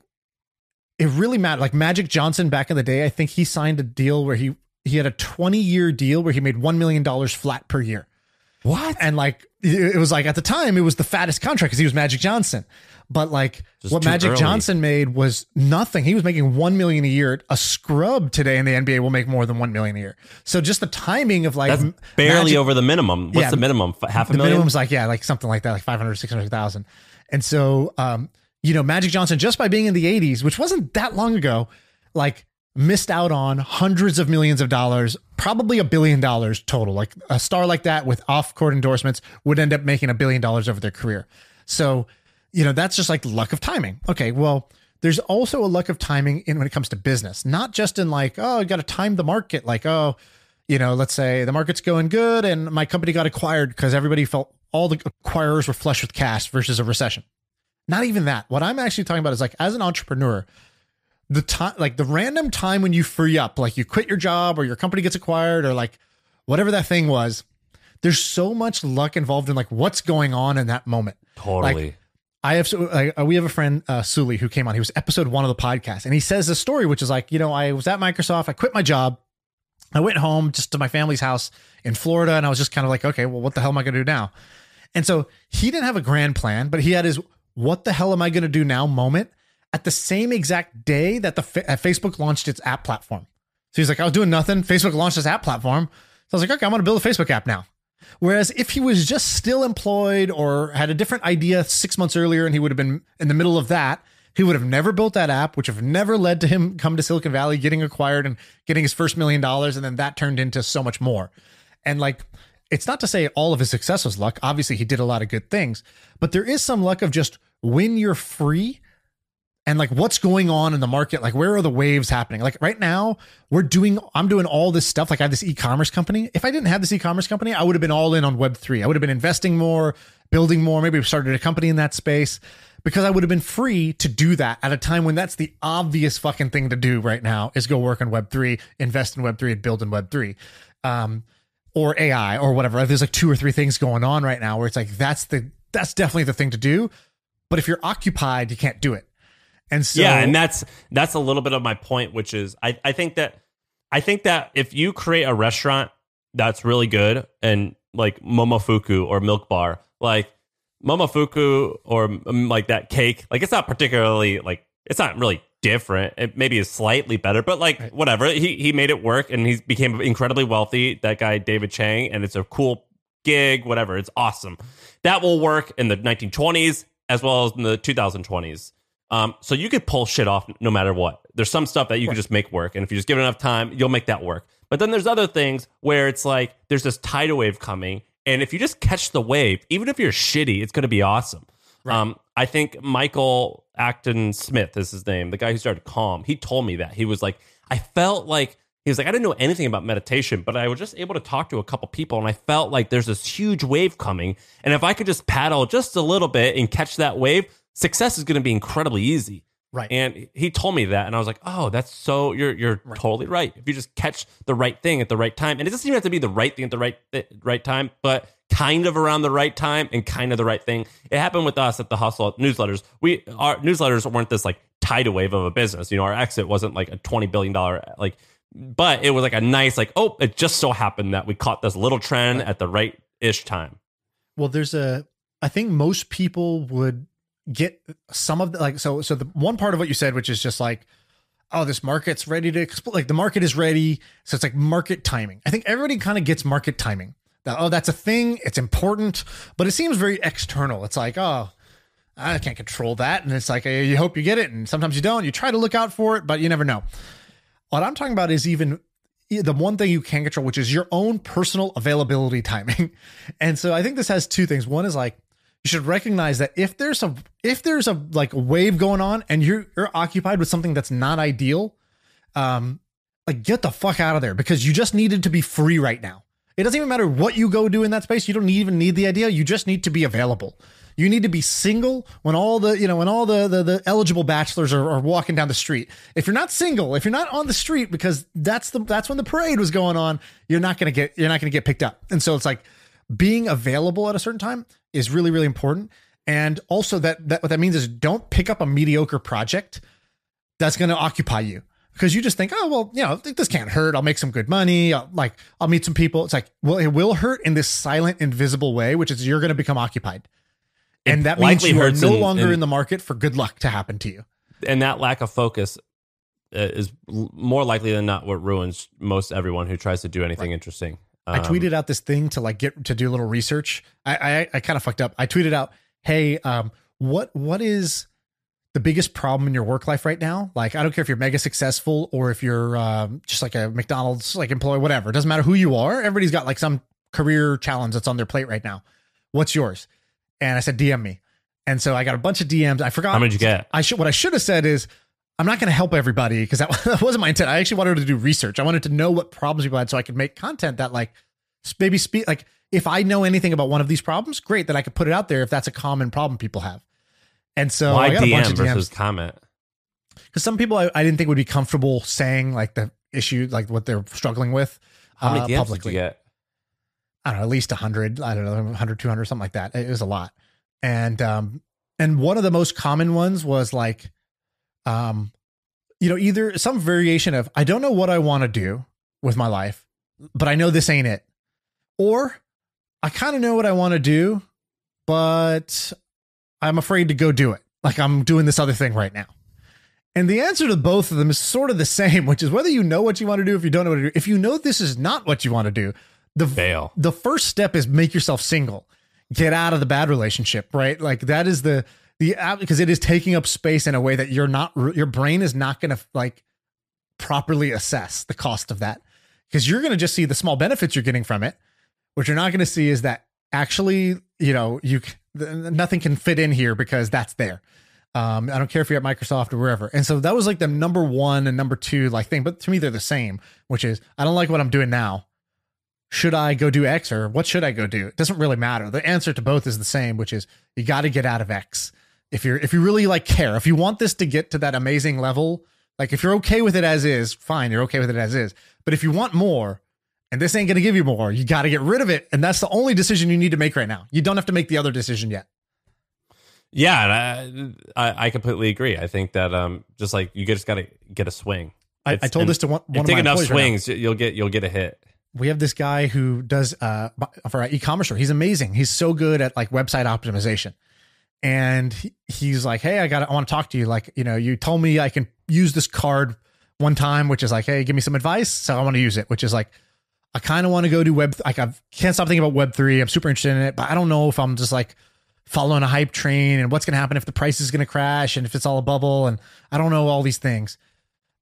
B: it really mattered. Like Magic Johnson back in the day, I think he signed a deal where he, he had a twenty year deal where he made one million dollars flat per year.
A: What?
B: And like, it was like at the time it was the fattest contract because he was Magic Johnson. But like
A: Just
B: what Magic
A: early.
B: Johnson made was nothing. He was making one million a year. A scrub today in the N B A will make more than one million a year. So just the timing of like
A: that's barely
B: Magic,
A: over the minimum. What's
B: yeah,
A: the minimum? Half a
B: the
A: million?
B: minimum's like, yeah, like something like that, like five hundred, six hundred thousand. And so, um, you know, Magic Johnson, just by being in the eighties, which wasn't that long ago, like missed out on hundreds of millions of dollars, probably a billion dollars total. Like a star like that with off-court endorsements would end up making a billion dollars over their career. So, you know, that's just like luck of timing. Okay, well, there's also a luck of timing in when it comes to business, not just in like, oh, I got to time the market. Like, oh, you know, let's say the market's going good and my company got acquired because everybody felt all the acquirers were flush with cash versus a recession. Not even that. What I'm actually talking about is like, as an entrepreneur, the time, like the random time when you free up, like you quit your job or your company gets acquired or like whatever that thing was, there's so much luck involved in like what's going on in that moment.
A: Totally.
B: Like, I have, like, we have a friend, uh, Sully, who came on. He was episode one of the podcast, and he says a story, which is like, you know, I was at Microsoft, I quit my job, I went home just to my family's house in Florida, and I was just kind of like, okay, well, what the hell am I going to do now? And so he didn't have a grand plan, but he had his what the hell am I going to do now moment at the same exact day that the uh, Facebook launched its app platform. So he's like, I was doing nothing. Facebook launched this app platform. So I was like, okay, I'm going to build a Facebook app now. Whereas if he was just still employed or had a different idea six months earlier and he would have been in the middle of that, he would have never built that app, which have never led to him come to Silicon Valley, getting acquired and getting his first million dollars. And then that turned into so much more. And like, it's not to say all of his success was luck. Obviously, he did a lot of good things, but there is some luck of just when you're free and like what's going on in the market, like where are the waves happening? Like right now, we're doing, I'm doing all this stuff. Like I have this e-commerce company. If I didn't have this e-commerce company, I would have been all in on Web three. I would have been investing more, building more, maybe started a company in that space because I would have been free to do that at a time when that's the obvious fucking thing to do right now is go work on Web three, invest in Web three and build in Web three. Um, or A I or whatever. There's like two or three things going on right now where it's like, that's the, that's definitely the thing to do. But if you're occupied, you can't do it. And so,
A: yeah, and that's, that's a little bit of my point, which is I, I think that, I think that if you create a restaurant that's really good and like Momofuku or Milk Bar, like Momofuku or um, like that cake, like it's not particularly like, it's not really different. It maybe is slightly better, but like right. whatever. He he made it work and he became incredibly wealthy. That guy, David Chang, and it's a cool gig, whatever. It's awesome. That will work in the nineteen twenties as well as in the two thousand twenties. Um, so you could pull shit off no matter what. There's some stuff that you right. can just make work. And if you just give it enough time, you'll make that work. But then there's other things where it's like there's this tidal wave coming And if you just catch the wave, even if you're shitty, it's going to be awesome. Right. Um, I think Michael Acton Smith is his name, the guy who started Calm. He told me that. He was like, I felt like, he was like, I didn't know anything about meditation, but I was just able to talk to a couple people, and I felt like there's this huge wave coming. And if I could just paddle just a little bit and catch that wave, success is going to be incredibly easy.
B: Right.
A: And he told me that, and I was like, oh, that's so, you're you're right. totally right. If you just catch the right thing at the right time, and it doesn't even have to be the right thing at the right right time, but kind of around the right time and kind of the right thing. It happened with us at the Hustle newsletters. We Our newsletters weren't this like tidal wave of a business. You know, our exit wasn't like a twenty billion dollars, like, but it was like a nice, like, oh, it just so happened that we caught this little trend right. at the right-ish time.
B: Well, there's a, I think most people would get some of the, like, so, so the one part of what you said, which is just like, oh, this market's ready to explode. Like the market is ready. So it's like market timing. I think everybody kind of gets market timing. That, oh, that's a thing. It's important, but it seems very external. It's like, oh, I can't control that. And it's like, you hope you get it. And sometimes you don't. You try to look out for it, but you never know. What I'm talking about is even the one thing you can control, which is your own personal availability timing. And so I think this has two things. One is like, you should recognize that if there's a, if there's a like a wave going on and you're, you're occupied with something that's not ideal, um, like get the fuck out of there, because you just needed to be free right now. It doesn't even matter what you go do in that space. You don't even need the idea. You just need to be available. You need to be single when all the, you know, when all the, the, the eligible bachelors are, are walking down the street. If you're not single, if you're not on the street, because that's the, that's when the parade was going on, you're not going to get, you're not going to get picked up. And so it's like being available at a certain time is really, really important. And also that, that what that means is don't pick up a mediocre project that's going to occupy you. Because you just think, oh, well, you know, this can't hurt. I'll make some good money. I'll, like, I'll meet some people. It's like, well, it will hurt in this silent, invisible way, which is you're going to become occupied. It and that means you are no in, longer in, in the market for good luck to happen to you.
A: And that lack of focus uh, is more likely than not what ruins most everyone who tries to do anything right. interesting. Um,
B: I tweeted out this thing to like get to do a little research. I I, I kind of fucked up. I tweeted out, hey, um, what what is the biggest problem in your work life right now? Like, I don't care if you're mega successful or if you're um, just like a McDonald's like employee, whatever. It doesn't matter who you are. Everybody's got like some career challenge that's on their plate right now. What's yours? And I said, D M me. And so I got a bunch of D Ms. I forgot.
A: How many did you get?
B: I should, what I should have said is, I'm not going to help everybody because that, that wasn't my intent. I actually wanted to do research. I wanted to know what problems people had so I could make content that like maybe speak, like if I know anything about one of these problems, great, that I could put it out there if that's a common problem people have. And so
A: why
B: I got
A: D M
B: a bunch of D Ms
A: versus comment?
B: Because some people I, I didn't think would be comfortable saying like the issue, like what they're struggling with.
A: How many
B: uh,
A: D Ms
B: publicly.
A: did you get?
B: I don't know, at least a hundred, I don't know, one hundred, two hundred, something like that. It was a lot. And, um, and one of the most common ones was like, um, you know, either some variation of, I don't know what I want to do with my life, but I know this ain't it. Or I kind of know what I want to do, but I'm afraid to go do it. Like I'm doing this other thing right now. And the answer to both of them is sort of the same, which is whether you know what you want to do, if you don't know what to do, if you know this is not what you want to do, the,
A: Fail.
B: the first step is make yourself single, get out of the bad relationship, right? Like that is the, the app, because it is taking up space in a way that you're not, your brain is not going to like properly assess the cost of that, because you're going to just see the small benefits you're getting from it. What you're not going to see is that actually, you know, you, nothing can fit in here because that's there. Um, I don't care if you're at Microsoft or wherever. And so that was like the number one and number two, like thing, but to me, they're the same, which is, I don't like what I'm doing now. Should I go do X or what should I go do? It doesn't really matter. The answer to both is the same, which is you got to get out of X. If you're, if you really like care, if you want this to get to that amazing level, like if you're okay with it as is, fine, you're okay with it as is. But if you want more and this ain't going to give you more, you got to get rid of it. And that's the only decision you need to make right now. You don't have to make the other decision yet.
A: Yeah, and I, I, I completely agree. I think that um, just like you just got to get a swing.
B: I, I told this to one, one of
A: take
B: my
A: enough
B: employees
A: swings, right you'll get you'll get a hit.
B: We have this guy who does uh for our e-commerce store. He's amazing. He's so good at like website optimization. And he, he's like, hey, I got I want to talk to you. Like, you know, you told me I can use this card one time, which is like, hey, give me some advice. So I want to use it, which is like, I kind of want to go do web. Like I can't stop thinking about web three. I'm super interested in it, but I don't know if I'm just like following a hype train and what's going to happen if the price is going to crash and if it's all a bubble. And I don't know all these things.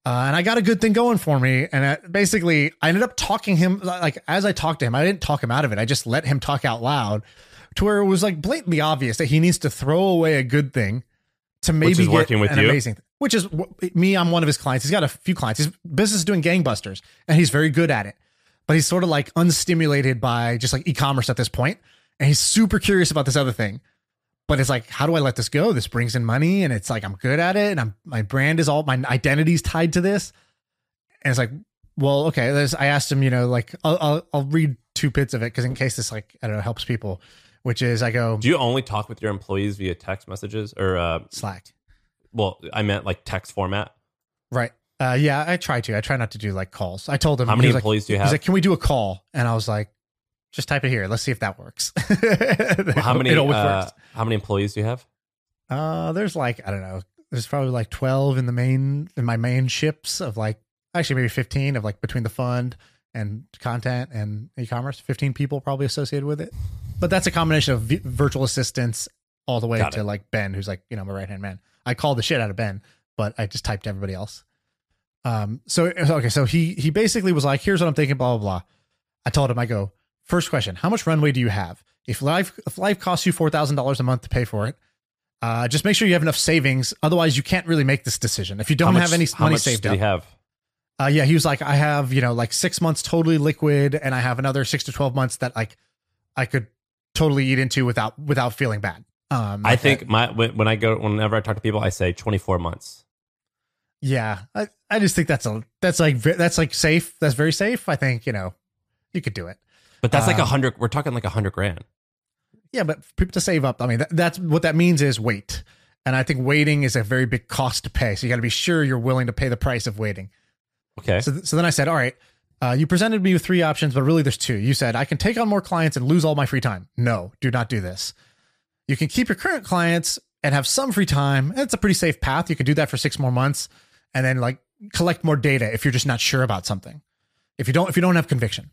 B: Uh, and I got a good thing going for me. And I, basically, I ended up talking him, like, as I talked to him, I didn't talk him out of it. I just let him talk out loud to where it was like blatantly obvious that he needs to throw away a good thing to maybe
A: Which is
B: get
A: working with
B: an
A: you?
B: amazing thing. Which is wh- me, I'm one of his clients. He's got a few clients. His business is doing gangbusters and he's very good at it. But he's sort of like unstimulated by just like e-commerce at this point. And he's super curious about this other thing. But it's like, how do I let this go? This brings in money and it's like, I'm good at it. And I'm, my brand is all, my identity's tied to this. And it's like, well, okay. There's, I asked him, you know, like, I'll, I'll, I'll read two bits of it because in case this, like, I don't know, helps people, which is I go,
A: Do you only talk with your employees via text messages or, uh,
B: Slack.
A: well, I meant like text format?
B: Right. Uh, yeah, I try to. I try not to do like calls. I told him,
A: How
B: he
A: many
B: was like-
A: employees do you
B: He's
A: have?
B: like, can we do a call? And I was like, just type it here. Let's see if that works.
A: How many,
B: It always
A: uh,
B: works.
A: how many employees do you have?
B: Uh, there's like, I don't know, there's probably like twelve in the main, in my main ships of like, actually maybe fifteen of like between the fund and content and e-commerce, fifteen people probably associated with it. But that's a combination of v- virtual assistants all the way
A: Got
B: to
A: it.
B: like Ben, who's like, you know, my right-hand man. I called the shit out of Ben, but I just typed everybody else. Um, so, okay. So he, he basically was like, here's what I'm thinking, blah, blah, blah. I told him, I go, first question, how much runway do you have? If life, if life costs you four thousand dollars a month to pay for it, uh, just make sure you have enough savings. Otherwise you can't really make this decision. If you don't
A: How much-
B: have any
A: how
B: money
A: much
B: saved
A: did
B: up.
A: he have?
B: Uh, yeah, he was like, I have, you know, like six months totally liquid, and I have another six to twelve months that like I could totally eat into without without feeling bad. Um,
A: I
B: like
A: think
B: that.
A: my when, when I go whenever I talk to people, I say twenty-four months.
B: yeah, I, I just think that's a that's like ve- that's like safe. That's very safe. I think you know you could do it.
A: But that's like a
B: Um,
A: hundred. We're talking like a hundred grand.
B: Yeah, but for people to save up, I mean, that, that's what that means is wait. And I think waiting is a very big cost to pay. So you got to be sure you're willing to pay the price of waiting.
A: Okay.
B: So, th- so then I said, all right, uh, you presented me with three options, but really there's two. You said, I can take on more clients and lose all my free time. No, do not do this. You can keep your current clients and have some free time. It's a pretty safe path. You could do that for six more months and then like collect more data if you're just not sure about something. If you don't, if you don't have conviction,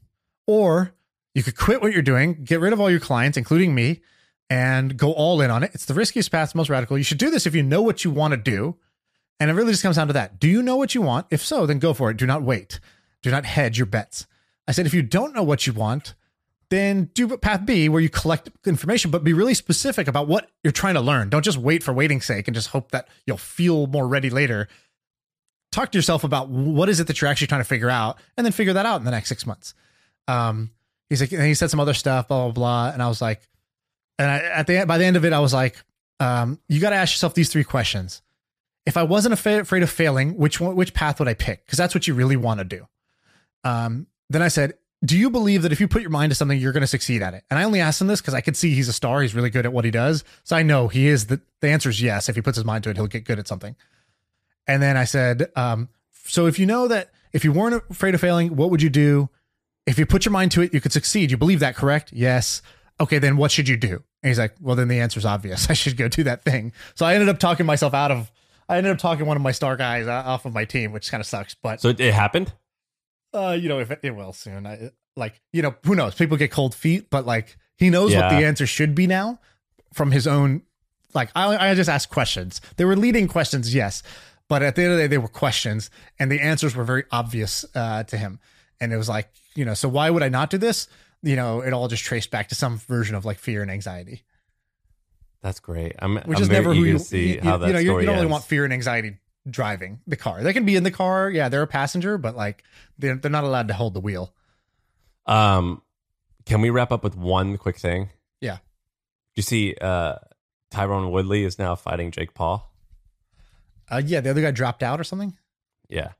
B: or you could quit what you're doing, get rid of all your clients, including me, and go all in on it. It's the riskiest path, most radical. You should do this if you know what you want to do. And it really just comes down to that. Do you know what you want? If so, then go for it. Do not wait. Do not hedge your bets. I said, if you don't know what you want, then do path B where you collect information, but be really specific about what you're trying to learn. Don't just wait for waiting's sake and just hope that you'll feel more ready later. Talk to yourself about what is it that you're actually trying to figure out, and then figure that out in the next six months. Um, he's like, and he said some other stuff, blah, blah, blah. And I was like, and I, at the end, by the end of it, I was like, um, you got to ask yourself these three questions. If I wasn't af- afraid of failing, which one, which path would I pick? Because that's what you really want to do. Um, then I said, do you believe that if you put your mind to something, you're going to succeed at it? And I only asked him this because I could see he's a star. He's really good at what he does. So I know he is. The, the answer is yes. If he puts his mind to it, he'll get good at something. And then I said, um, so if you know that if you weren't afraid of failing, what would you do? If you put your mind to it, you could succeed. You believe that, correct? Yes. Okay, then what should you do? And he's like, well, then the answer is obvious. I should go do that thing. So I ended up talking myself out of, I ended up talking one of my star guys off of my team, which kind of sucks. But,
A: So it, it happened.
B: uh, you know, if it, it will soon. I, like, you know, who knows? People get cold feet, but like, he knows what
A: Yeah.
B: the answer should be now from his own. Like, I, I just asked questions. They were leading questions, yes. But at the end of the day, they were questions, and the answers were very obvious uh, to him. And it was like, you know, so why would I not do this? You know, it all just traced back to some version of like fear and anxiety,
A: That's great. I'm,
B: which
A: I'm
B: is
A: very
B: never
A: eager
B: who you
A: to see
B: you,
A: how
B: you,
A: that
B: you know. You,
A: story
B: you don't really
A: ends.
B: want fear and anxiety driving the car. They can be in the car, yeah, they're a passenger, but like they're they're not allowed to hold the wheel.
A: Um, can we wrap up with one quick thing?
B: Yeah.
A: You see, uh, Tyrone Woodley is now fighting Jake Paul.
B: Uh, yeah, the other guy dropped out or something.
A: Yeah.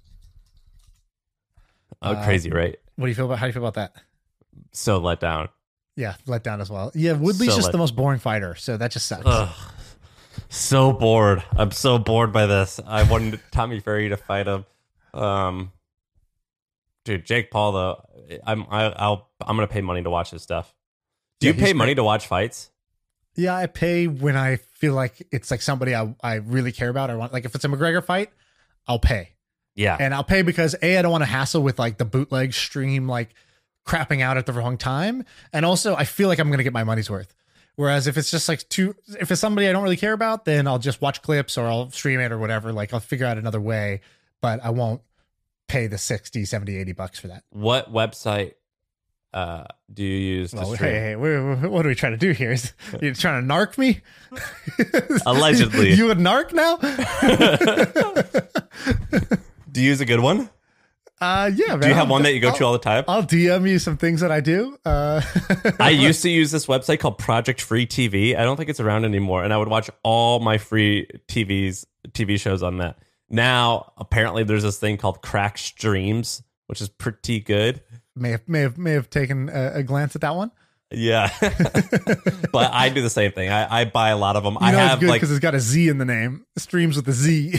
A: Oh,
B: Uh,
A: crazy, right?
B: What do you feel about? How do you feel about that?
A: So let down.
B: Yeah, let down as well. Yeah, Woodley's
A: So
B: just
A: let-
B: the most boring fighter, so that just sucks.
A: Ugh. So bored. I'm so bored by this. I wanted Tommy Fury to fight him. Um, dude, Jake Paul though. I'm I, I'll I'm gonna pay money to watch his stuff. Do
B: Yeah,
A: you pay
B: he's
A: money
B: great.
A: to watch fights?
B: Yeah, I pay when I feel like it's like somebody I, I really care about. I want, like if it's a McGregor fight, I'll pay.
A: Yeah.
B: And I'll pay because A, I don't want to hassle with like the bootleg stream, like crapping out at the wrong time. And also I feel like I'm going to get my money's worth. Whereas if it's just like too, if it's somebody I don't really care about, then I'll just watch clips or I'll stream it or whatever. Like I'll figure out another way. but I won't pay the sixty, seventy, eighty bucks for that.
A: What website uh, do you use to
B: Well,
A: stream?
B: hey, hey, we're, we're- what are we trying to do here? Is you trying to narc me?
A: Allegedly.
B: You a narc now?
A: Do you use a good one?
B: Uh, yeah, man.
A: Do you have
B: I'll-
A: one that you go
B: I'll-
A: to all the time?
B: I'll D M you some things that I do. Uh,
A: I used to use this website called Project Free T V. I don't think it's around anymore. And I would watch all my free T Vs, T V shows on that. Now, apparently, there's this thing called Crack Streams, which is pretty good.
B: may have may have may have taken a, a glance at that one.
A: Yeah. But I do the same thing. I, I buy a lot of them.
B: You
A: I
B: know
A: have
B: it's good
A: like,
B: because it's got a Z in the name. Streams with a Z.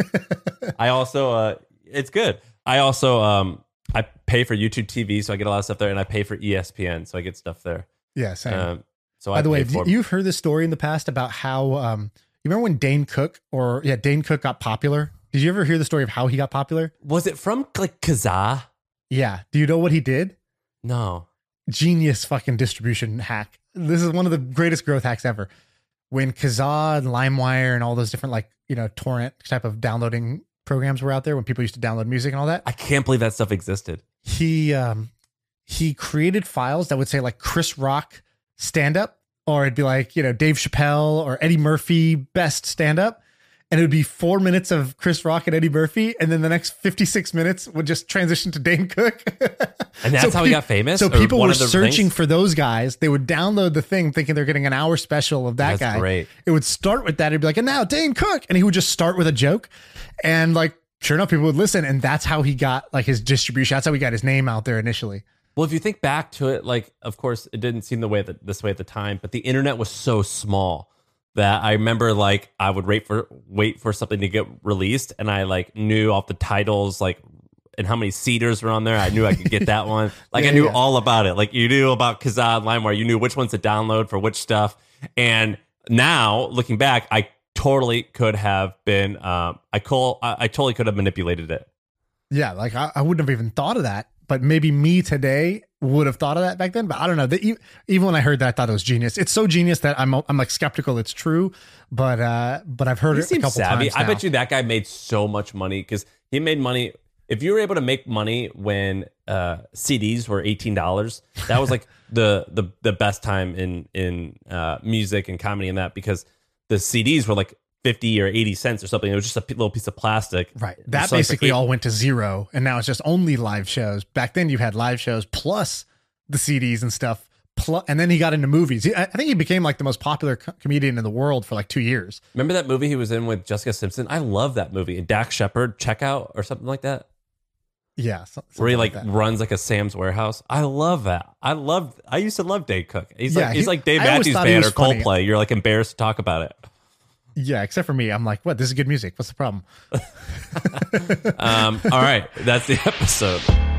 A: I also, uh, it's good. I also, um, I pay for YouTube T V, so I get a lot of stuff there, and I pay for E S P N, so I get stuff there.
B: Yeah, same.
A: Um, so
B: By
A: I
B: the way,
A: pay for
B: have you- you've heard this story in the past about how um, you remember when Dane Cook or yeah Dane Cook got popular? Did you ever hear the story of how he got popular?
A: was it from like Kazaa?
B: Yeah. Do you know what he did?
A: No.
B: Genius fucking distribution hack. This is one of the greatest growth hacks ever. When Kazaa and LimeWire and all those different like you know torrent type of downloading programs were out there, when people used to download music and all that,
A: I can't believe that stuff existed.
B: he um he created files that would say like Chris Rock stand up, or it'd be like, you know, Dave Chappelle or Eddie Murphy best stand up. And it would be four minutes of Chris Rock and Eddie Murphy. And then the next fifty-six minutes would just transition to Dane Cook.
A: And that's how he got famous?
B: So
A: Or
B: people
A: one
B: were
A: of the
B: searching
A: things?
B: for those guys. They would download the thing thinking they're getting an hour special of that
A: That's
B: guy.
A: great.
B: It would start with that. It'd be like, and now Dane Cook. And he would just start with a joke. And like, sure enough, people would listen. And that's how he got like his distribution. That's how he got his name out there initially.
A: Well, if you think back to it, like, of course, it didn't seem the way that this way at the time, but the internet was so small that I remember, like, I would wait for wait for something to get released, and I like knew off the titles, like, and how many cedars were on there. I knew I could get that one. Like,
B: Yeah,
A: I knew
B: yeah.
A: all about it. Like, you knew about Kazaa and LimeWire. You knew which ones to download for which stuff. And now, looking back, I totally could have been. Um, I call. I, I totally could have manipulated it.
B: Yeah, like I, I wouldn't have even thought of that, but maybe me today would have thought of that back then. But I don't know. The, e- even when I heard that, I thought it was genius. It's so genius that I'm I'm like skeptical it's true, but uh, but I've heard
A: He
B: it a
A: seems
B: couple
A: savvy.
B: times.
A: I
B: now.
A: bet you that guy made so much money because he made money. If you were able to make money when uh, C Ds were eighteen dollars, that was like the the the best time in in uh, music and comedy and that, because the C Ds were like fifty or eighty cents or something. It was just a p- little piece of plastic.
B: Right. That
A: So, like,
B: basically
A: eight-
B: all went to zero, and now it's just only live shows. Back then, you had live shows plus the C Ds and stuff. Plus, and then he got into movies. He, I I think he became like the most popular co- comedian in the world for like two years.
A: Remember that movie he was in with Jessica Simpson? I love that movie. And Dax Shepard, Checkout or something like that.
B: Yeah. so-
A: Where he
B: something
A: like
B: that.
A: runs like a Sam's Warehouse. I love that. I love. I used to love Dave Cook. He's
B: Yeah,
A: like he's
B: he-
A: like Dave
B: I always
A: Matthews
B: thought he
A: Band or
B: was funny.
A: Coldplay. You're like embarrassed to talk about it.
B: Yeah, except for me. I'm like, what? This is good music. What's the problem?
A: Um, all right, that's the episode.